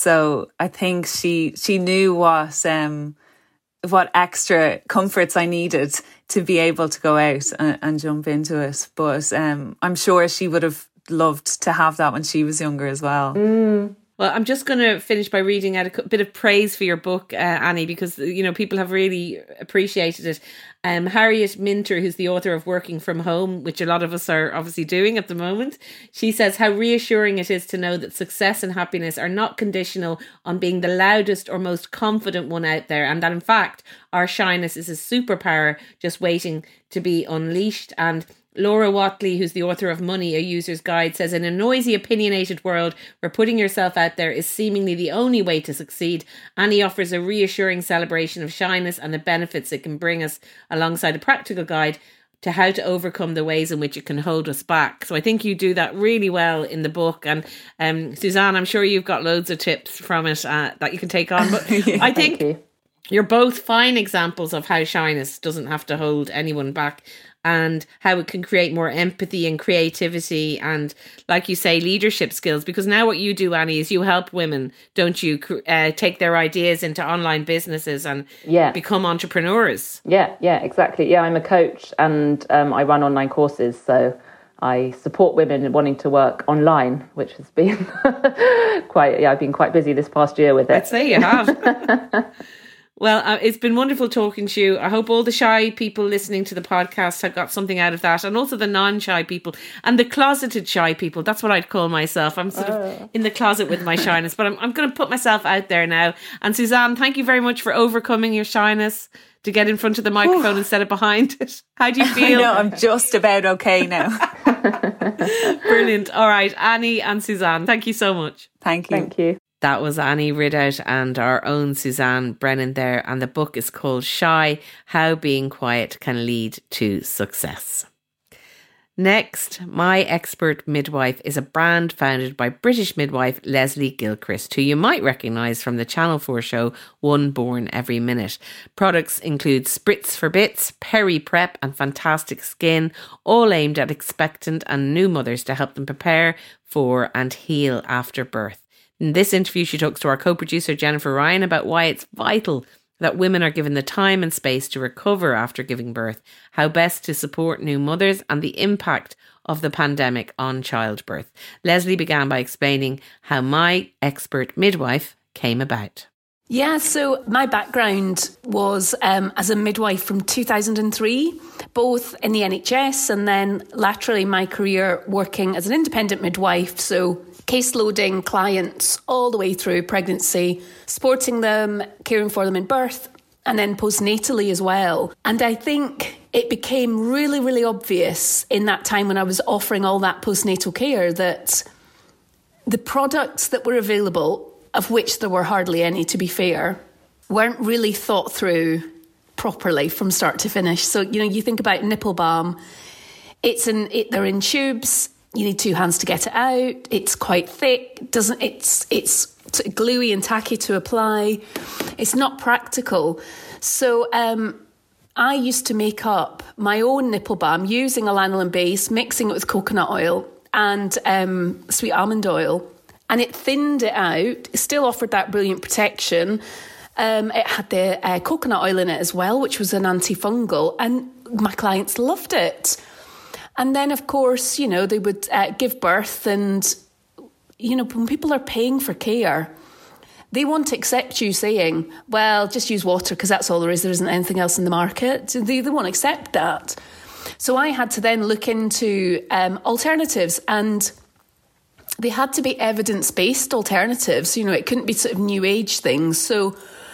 So I think she she knew what um what extra comforts I needed to be able to go out and, and jump into it. But um, I'm sure she would have loved to have that when she was younger as well. Mm. Well, I'm just going to finish by reading out a bit of praise for your book, uh, Annie, because, you know, people have really appreciated it. Um, Harriet Minter, who's the author of Working From Home, which a lot of us are obviously doing at the moment, she says how reassuring it is to know that success and happiness are not conditional on being the loudest or most confident one out there, and that in fact our shyness is a superpower just waiting to be unleashed. And Laura Watley, who's the author of Money, A User's Guide, says in a noisy, opinionated world where putting yourself out there is seemingly the only way to succeed, Annie offers a reassuring celebration of shyness and the benefits it can bring us, alongside a practical guide to how to overcome the ways in which it can hold us back. So I think you do that really well in the book. And um, Suzanne, I'm sure you've got loads of tips from it uh, that you can take on. But yeah, I think you. You're both fine examples of how shyness doesn't have to hold anyone back, and how it can create more empathy and creativity and, like you say, leadership skills. Because now what you do, Annie, is you help women, don't you, uh, take their ideas into online businesses and yeah. become entrepreneurs. Yeah, yeah, exactly. Yeah, I'm a coach, and um, I run online courses. So I support women wanting to work online, which has been quite, yeah, I've been quite busy this past year with it. I'd say you have. Well, uh, it's been wonderful talking to you. I hope all the shy people listening to the podcast have got something out of that, and also the non-shy people and the closeted shy people. That's what I'd call myself. I'm sort oh. of in the closet with my shyness, but I'm, I'm going to put myself out there now. And Suzanne, thank you very much for overcoming your shyness to get in front of the microphone Ooh. instead of behind it. How do you feel? No, I'm just about okay now. Brilliant. All right, Annie and Suzanne, thank you so much. Thank you. Thank you. That was Annie Ridout and our own Suzanne Brennan there. And the book is called Shy, How Being Quiet Can Lead to Success. Next, My Expert Midwife is a brand founded by British midwife Leslie Gilchrist, who you might recognise from the Channel four show One Born Every Minute. Products include Spritz for Bits, Peri Prep and Fantastic Skin, all aimed at expectant and new mothers to help them prepare for and heal after birth. In this interview, she talks to our co-producer Jennifer Ryan about why it's vital that women are given the time and space to recover after giving birth, how best to support new mothers, and the impact of the pandemic on childbirth. Leslie began by explaining how My Expert Midwife came about. Yeah, so my background was um, as a midwife from two thousand three, both in the N H S and then laterally my career working as an independent midwife. So case loading clients all the way through pregnancy, supporting them, caring for them in birth, and then postnatally as well. And I think it became really, really obvious in that time when I was offering all that postnatal care that the products that were available, of which there were hardly any, to be fair, weren't really thought through properly from start to finish. So, you know, you think about nipple balm, it's in, it, they're in tubes, you need two hands to get it out, it's quite thick, doesn't it's it's gluey and tacky to apply, it's not practical. So um, I used to make up my own nipple balm using a lanolin base, mixing it with coconut oil and um, sweet almond oil. And it thinned it out. It still offered that brilliant protection. Um, it had the uh, coconut oil in it as well, which was an antifungal. And my clients loved it. And then, of course, you know, they would uh, give birth and, you know, when people are paying for care, they won't accept you saying, well, just use water because that's all there is. There isn't anything else in the market. They, they won't accept that. So I had to then look into um, alternatives, and they had to be evidence-based alternatives. You know, it couldn't be sort of new age things. So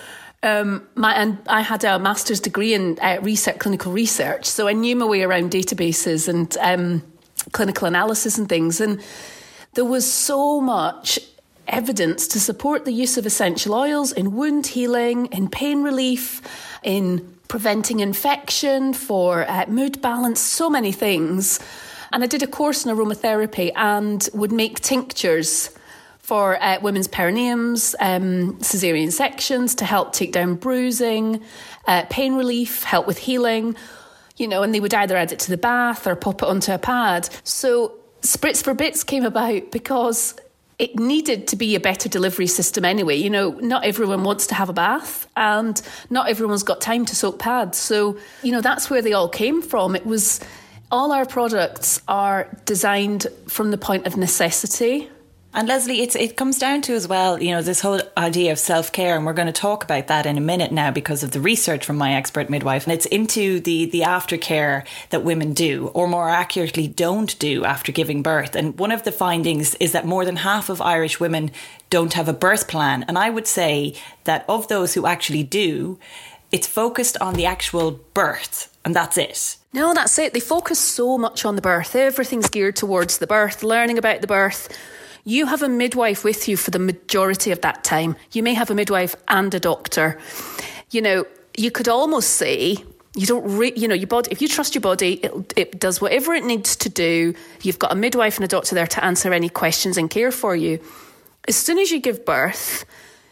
um, my and I had a master's degree in uh, research, clinical research. So I knew my way around databases and um, clinical analysis and things. And there was so much evidence to support the use of essential oils in wound healing, in pain relief, in preventing infection, for uh, mood balance, so many things. And I did a course in aromatherapy and would make tinctures for uh, women's perineums, um, caesarean sections to help take down bruising, uh, pain relief, help with healing, you know, and they would either add it to the bath or pop it onto a pad. So Spritz for Bits came about because it needed to be a better delivery system anyway. You know, not everyone wants to have a bath and not everyone's got time to soak pads. So, you know, that's where they all came from. It was, all our products are designed from the point of necessity. And Leslie, it's, it comes down to as well, you know, this whole idea of self-care, and we're going to talk about that in a minute now because of the research from My Expert Midwife. And it's into the, the aftercare that women do, or more accurately, don't do after giving birth. And one of the findings is that more than half of Irish women don't have a birth plan. And I would say that of those who actually do, it's focused on the actual birth, and that's it. No, that's it. They focus so much on the birth. Everything's geared towards the birth, learning about the birth. You have a midwife with you for the majority of that time. You may have a midwife and a doctor. You know, you could almost say, you don't, re- you know, your body. If you trust your body, it, it does whatever it needs to do. You've got a midwife and a doctor there to answer any questions and care for you. As soon as you give birth,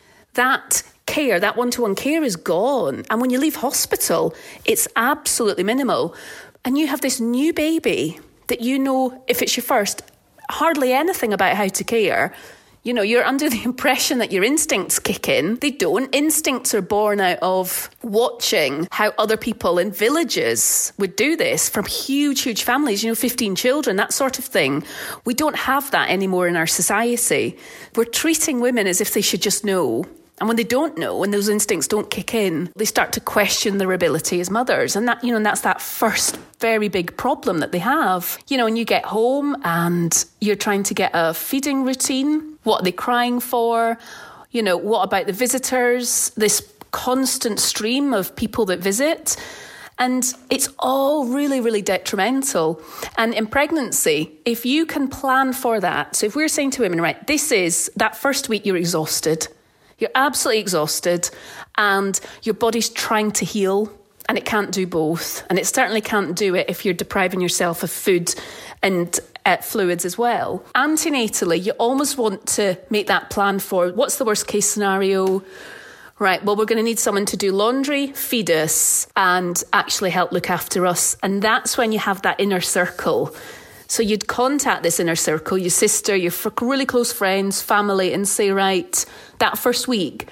that care, that one-to-one care is gone. And when you leave hospital, it's absolutely minimal. And you have this new baby that you know, if it's your first, hardly anything about how to care. You know, you're under the impression that your instincts kick in. They don't. Instincts are born out of watching how other people in villages would do this from huge, huge families, you know, fifteen children, that sort of thing. We don't have that anymore in our society. We're treating women as if they should just know. And when they don't know, when those instincts don't kick in, they start to question their ability as mothers. And that, you know, and that's that first very big problem that they have. You know, when you get home and you're trying to get a feeding routine, what are they crying for? You know, what about the visitors? This constant stream of people that visit. And it's all really, really detrimental. And in pregnancy, if you can plan for that, so if we're saying to women, right, this is that first week you're exhausted. You're absolutely exhausted and your body's trying to heal and it can't do both. And it certainly can't do it if you're depriving yourself of food and uh, fluids as well. Antenatally, you almost want to make that plan for what's the worst case scenario? Right, well, we're going to need someone to do laundry, feed us and actually help look after us. And that's when you have that inner circle. So you'd contact this inner circle, your sister, your really close friends, family, and say, right, that first week,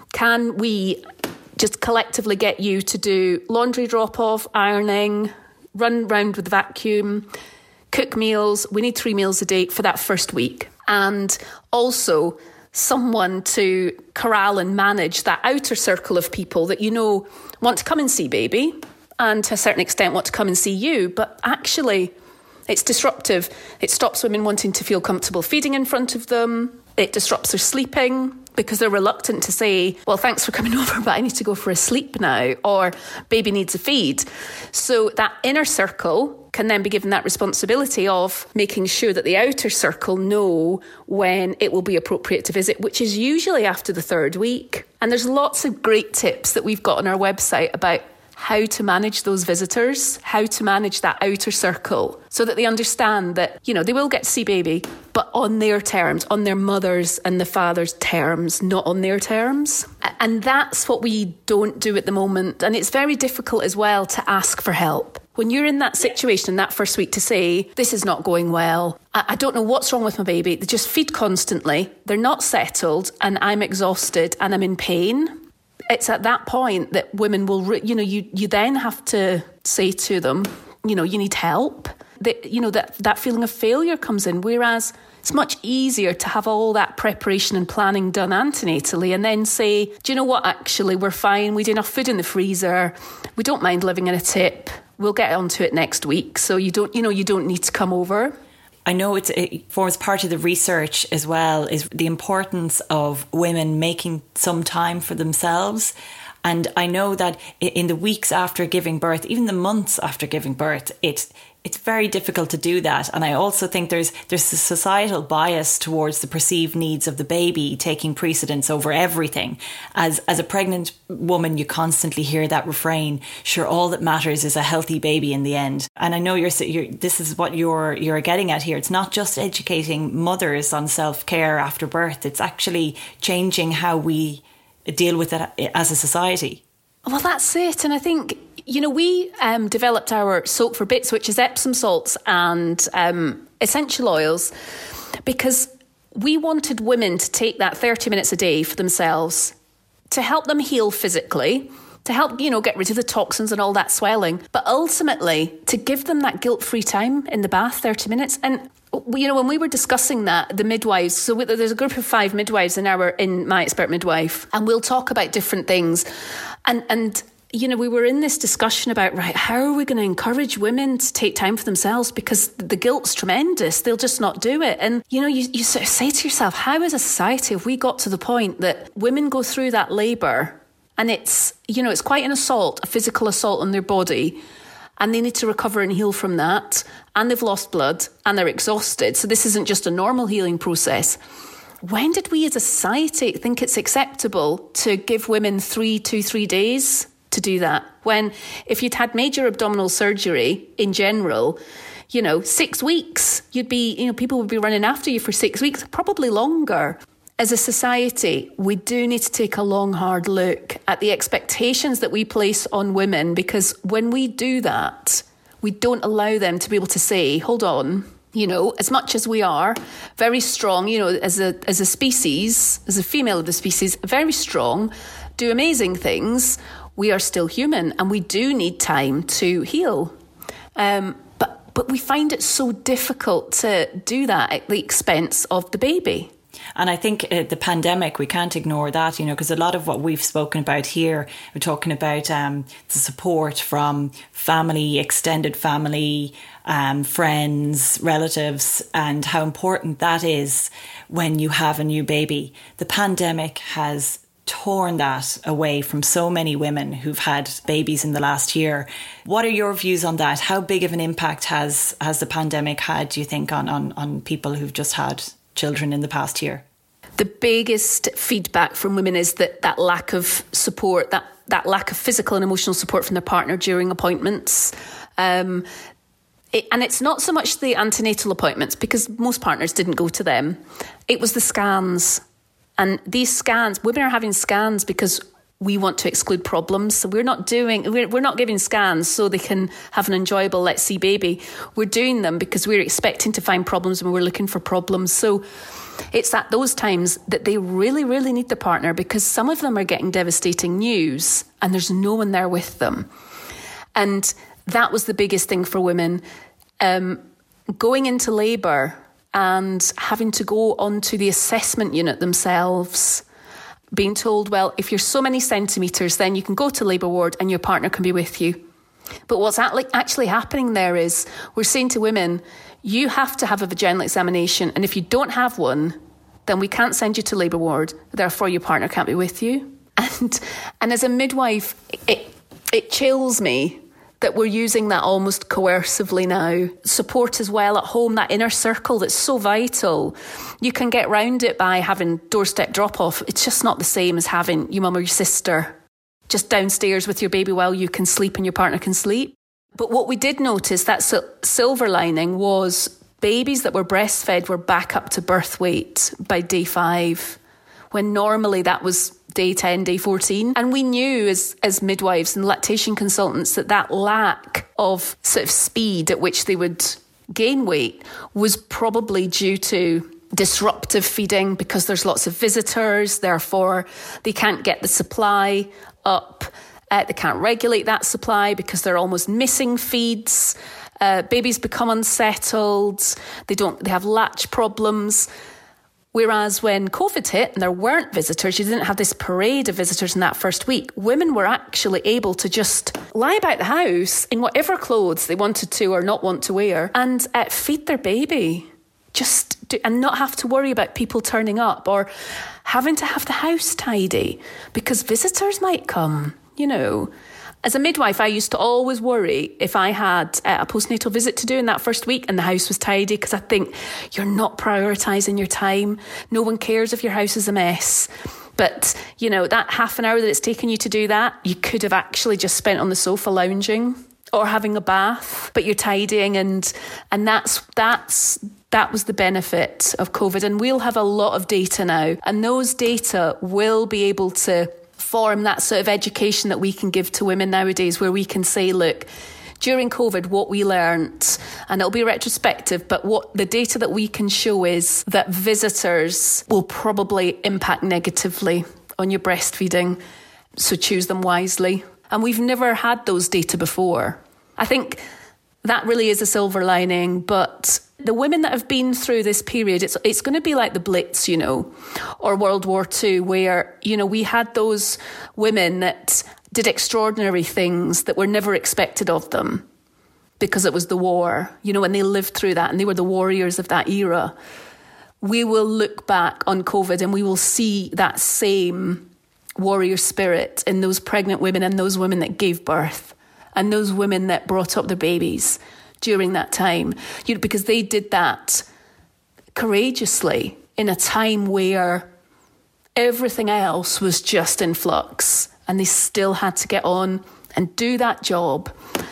can we just collectively get you to do laundry drop-off, ironing, run round with the vacuum, cook meals? We need three meals a day for that first week. And also someone to corral and manage that outer circle of people that you know want to come and see baby and to a certain extent want to come and see you, but actually it's disruptive. It stops women wanting to feel comfortable feeding in front of them. It disrupts their sleeping because they're reluctant to say, well, thanks for coming over, but I need to go for a sleep now, or baby needs a feed. So that inner circle can then be given that responsibility of making sure that the outer circle know when it will be appropriate to visit, which is usually after the third week. And there's lots of great tips that we've got on our website about how to manage those visitors, how to manage that outer circle, so that they understand that, you know, they will get to see baby, but on their terms, on their mother's and the father's terms, not on their terms. And that's what we don't do at the moment. And it's very difficult as well to ask for help. When you're in that situation in that first week, to say, this is not going well, I, I don't know what's wrong with my baby, they just feed constantly, they're not settled, and I'm exhausted and I'm in pain. It's at that point that women will, re- you know, you, you then have to say to them, you know, you need help. That, you know, that, that feeling of failure comes in, whereas it's much easier to have all that preparation and planning done antenatally and then say, do you know what, actually, we're fine, we do enough food in the freezer, we don't mind living in a tip, we'll get onto it next week, so you don't, you know, you don't need to come over. I know it's, it forms part of the research as well, is the importance of women making some time for themselves. And I know that in the weeks after giving birth, even the months after giving birth, it it's very difficult to do that. And I also think there's there's a societal bias towards the perceived needs of the baby taking precedence over everything. As as a pregnant woman, you constantly hear that refrain, sure, all that matters is a healthy baby in the end. And I know you're, you're this is what you're you're getting at here. It's not just educating mothers on self-care after birth. It's actually changing how we deal with it as a society. Well, that's it. And I think, you know, we um, developed our Soak for Bits, which is Epsom salts and um, essential oils, because we wanted women to take that thirty minutes a day for themselves to help them heal physically, to help, you know, get rid of the toxins and all that swelling, but ultimately to give them that guilt-free time in the bath, thirty minutes. And, you know, when we were discussing that, the midwives, so there's a group of five midwives in our, in My Expert Midwife, and we'll talk about different things. And, and you know, we were in this discussion about, right, how are we going to encourage women to take time for themselves? Because the guilt's tremendous. They'll just not do it. And, you know, you, you sort of say to yourself, how as a society have we got to the point that women go through that labour and it's, you know, it's quite an assault, a physical assault on their body, and they need to recover and heal from that, and they've lost blood and they're exhausted. So this isn't just a normal healing process. When did we as a society think it's acceptable to give women three, two, three days to do that? When if you'd had major abdominal surgery in general, you know, six weeks, you'd be, you know, people would be running after you for six weeks, probably longer. As a society, we do need to take a long, hard look at the expectations that we place on women, because when we do that, we don't allow them to be able to say, hold on, you know, as much as we are very strong, you know, as a as a species, as a female of the species, very strong, do amazing things, we are still human and we do need time to heal. Um, but but we find it so difficult to do that at the expense of the baby. And I think uh, the pandemic, we can't ignore that, you know, because a lot of what we've spoken about here, we're talking about um, the support from family, extended family, um, friends, relatives, and how important that is when you have a new baby. The pandemic has torn that away from so many women who've had babies in the last year. What are your views on that? How big of an impact has, has the pandemic had, do you think, on, on, on people who've just had children in the past year? The biggest feedback from women is that that lack of support, that, that lack of physical and emotional support from their partner during appointments. Um, it, and it's not so much the antenatal appointments, because most partners didn't go to them. It was the scans. And these scans, women are having scans because we want to exclude problems. So we're not doing, we're, we're not giving scans so they can have an enjoyable let's see baby. We're doing them because we're expecting to find problems and we're looking for problems. So it's at those times that they really, really need the partner, because some of them are getting devastating news and there's no one there with them. And that was the biggest thing for women. Um, going into labour and having to go onto the assessment unit themselves, being told, well, if you're so many centimetres, then you can go to labour ward and your partner can be with you. But what's actually happening there is we're saying to women, you have to have a vaginal examination, and if you don't have one, then we can't send you to labour ward, therefore your partner can't be with you. And and as a midwife, it it chills me that we're using that almost coercively now. Support as well at home, that inner circle that's so vital. You can get round it by having doorstep drop-off. It's just not the same as having your mum or your sister. just downstairs with your baby while you can sleep and your partner can sleep. But what we did notice, that sil- silver lining, was babies that were breastfed were back up to birth weight by day five, when normally that was day ten, day fourteen. And we knew as, as midwives and lactation consultants that that lack of sort of speed at which they would gain weight was probably due to disruptive feeding, because there's lots of visitors, therefore they can't get the supply up. Uh, they can't regulate that supply because they're almost missing feeds. Uh, babies become unsettled. They don't. They have latch problems. Whereas when COVID hit and there weren't visitors, you didn't have this parade of visitors in that first week. Women were actually able to just lie about the house in whatever clothes they wanted to or not want to wear and uh, feed their baby. Just do, and not have to worry about people turning up or having to have the house tidy because visitors might come. You know, as a midwife, I used to always worry if I had a postnatal visit to do in that first week and the house was tidy, because I think you're not prioritising your time. No one cares if your house is a mess. But, you know, that half an hour that it's taken you to do that, you could have actually just spent on the sofa lounging or having a bath, but you're tidying, and and that's that's that was the benefit of COVID. And we'll have a lot of data now, and those data will be able to form that sort of education that we can give to women nowadays, where we can say, look, during COVID, what we learnt, and it'll be retrospective, but what the data that we can show is that visitors will probably impact negatively on your breastfeeding. So choose them wisely. And we've never had those data before. I think that really is a silver lining, but the women that have been through this period, it's it's going to be like the Blitz, you know, or World War Two, where, you know, we had those women that did extraordinary things that were never expected of them because it was the war, you know, and they lived through that and they were the warriors of that era. We will look back on COVID and we will see that same warrior spirit in those pregnant women and those women that gave birth and those women that brought up their babies during that time, you know, because they did that courageously in a time where everything else was just in flux, and they still had to get on and do that job.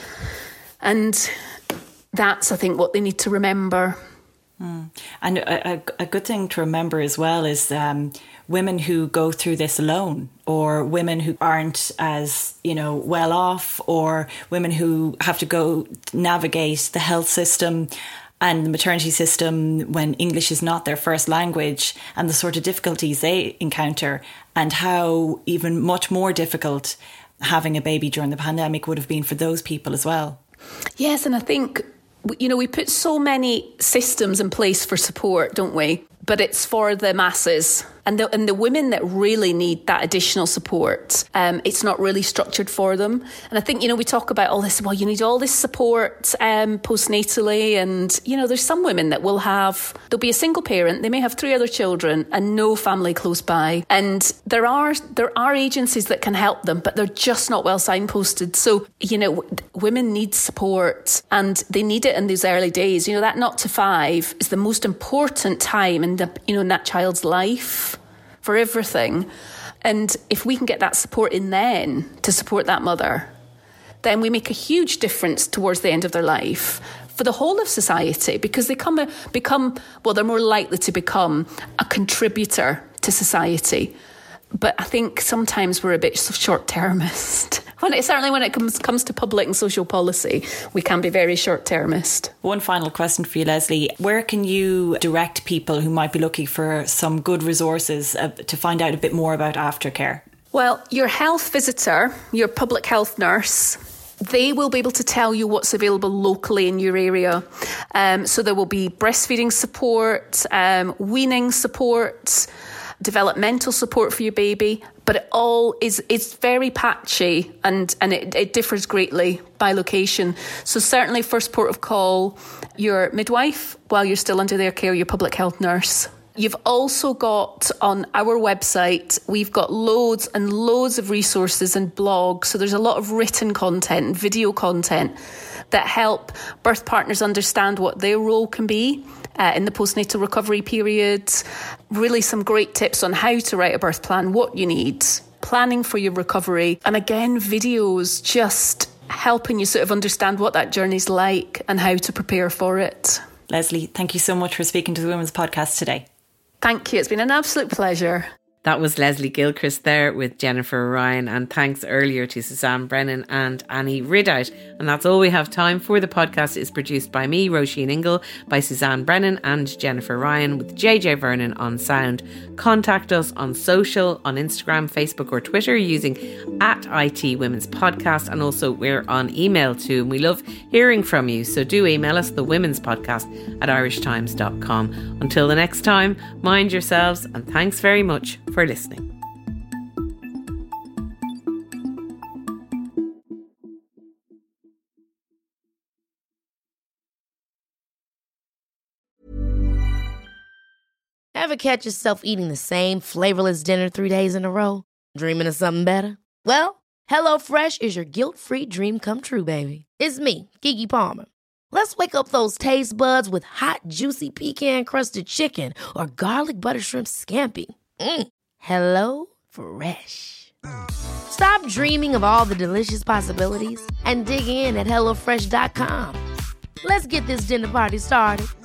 And that's, I think, what they need to remember. Mm. And a, a, a good thing to remember as well is um, women who go through this alone, or women who aren't as, you know, well off, or women who have to go navigate the health system and the maternity system when English is not their first language, and the sort of difficulties they encounter, and how even much more difficult having a baby during the pandemic would have been for those people as well. Yes, and I think, you know, we put so many systems in place for support, don't we? But it's for the masses. And the, and the women that really need that additional support, um, it's not really structured for them. And I think, you know, we talk about all this, well, you need all this support um, postnatally. And, you know, there's some women that will have, there'll be a single parent, they may have three other children and no family close by. And there are there are agencies that can help them, but they're just not well signposted. So, you know, w- women need support, and they need it in these early days. You know, that not to five is the most important time in the, you know, in that child's life for everything. And if we can get that support in then to support that mother, then we make a huge difference towards the end of their life for the whole of society, because they come, become, well, they're more likely to become a contributor to society. But I think sometimes we're a bit short-termist. When it, certainly when it comes comes to public and social policy, we can be very short-termist. One final question for you, Leslie. Where can you direct people who might be looking for some good resources uh, to find out a bit more about aftercare? Well, your health visitor, your public health nurse, they will be able to tell you what's available locally in your area. Um, so there will be breastfeeding support, um, weaning support, developmental support for your baby, but it all is it's very patchy, and, and it, it differs greatly by location. So certainly first port of call, your midwife, while you're still under their care, your public health nurse. You've also got on our website, we've got loads and loads of resources and blogs. So there's a lot of written content and video content that help birth partners understand what their role can be uh, in the postnatal recovery period. Really some great tips on how to write a birth plan, what you need, planning for your recovery. And again, videos just helping you sort of understand what that journey's like and how to prepare for it. Leslie, thank you so much for speaking to the Women's Podcast today. Thank you. It's been an absolute pleasure. That was Leslie Gilchrist there with Jennifer Ryan, and thanks earlier to Suzanne Brennan and Annie Ridout. And that's all we have time for. The podcast is produced by me, Roisin Ingle, by Suzanne Brennan and Jennifer Ryan, with J J Vernon on sound. Contact us on social, on Instagram, Facebook or Twitter using at I T Women's Podcast, and also we're on email too, and we love hearing from you, so do email us, the Women's Podcast at irish times dot com. Until the next time, mind yourselves, and thanks very much for listening. Ever catch yourself eating the same flavorless dinner three days in a row? Dreaming of something better? Well, HelloFresh is your guilt-free dream come true, baby. It's me, Keke Palmer. Let's wake up those taste buds with hot, juicy pecan-crusted chicken or garlic butter shrimp scampi. Mm. Hello Fresh. Stop dreaming of all the delicious possibilities and dig in at hello fresh dot com. Let's get this dinner party started.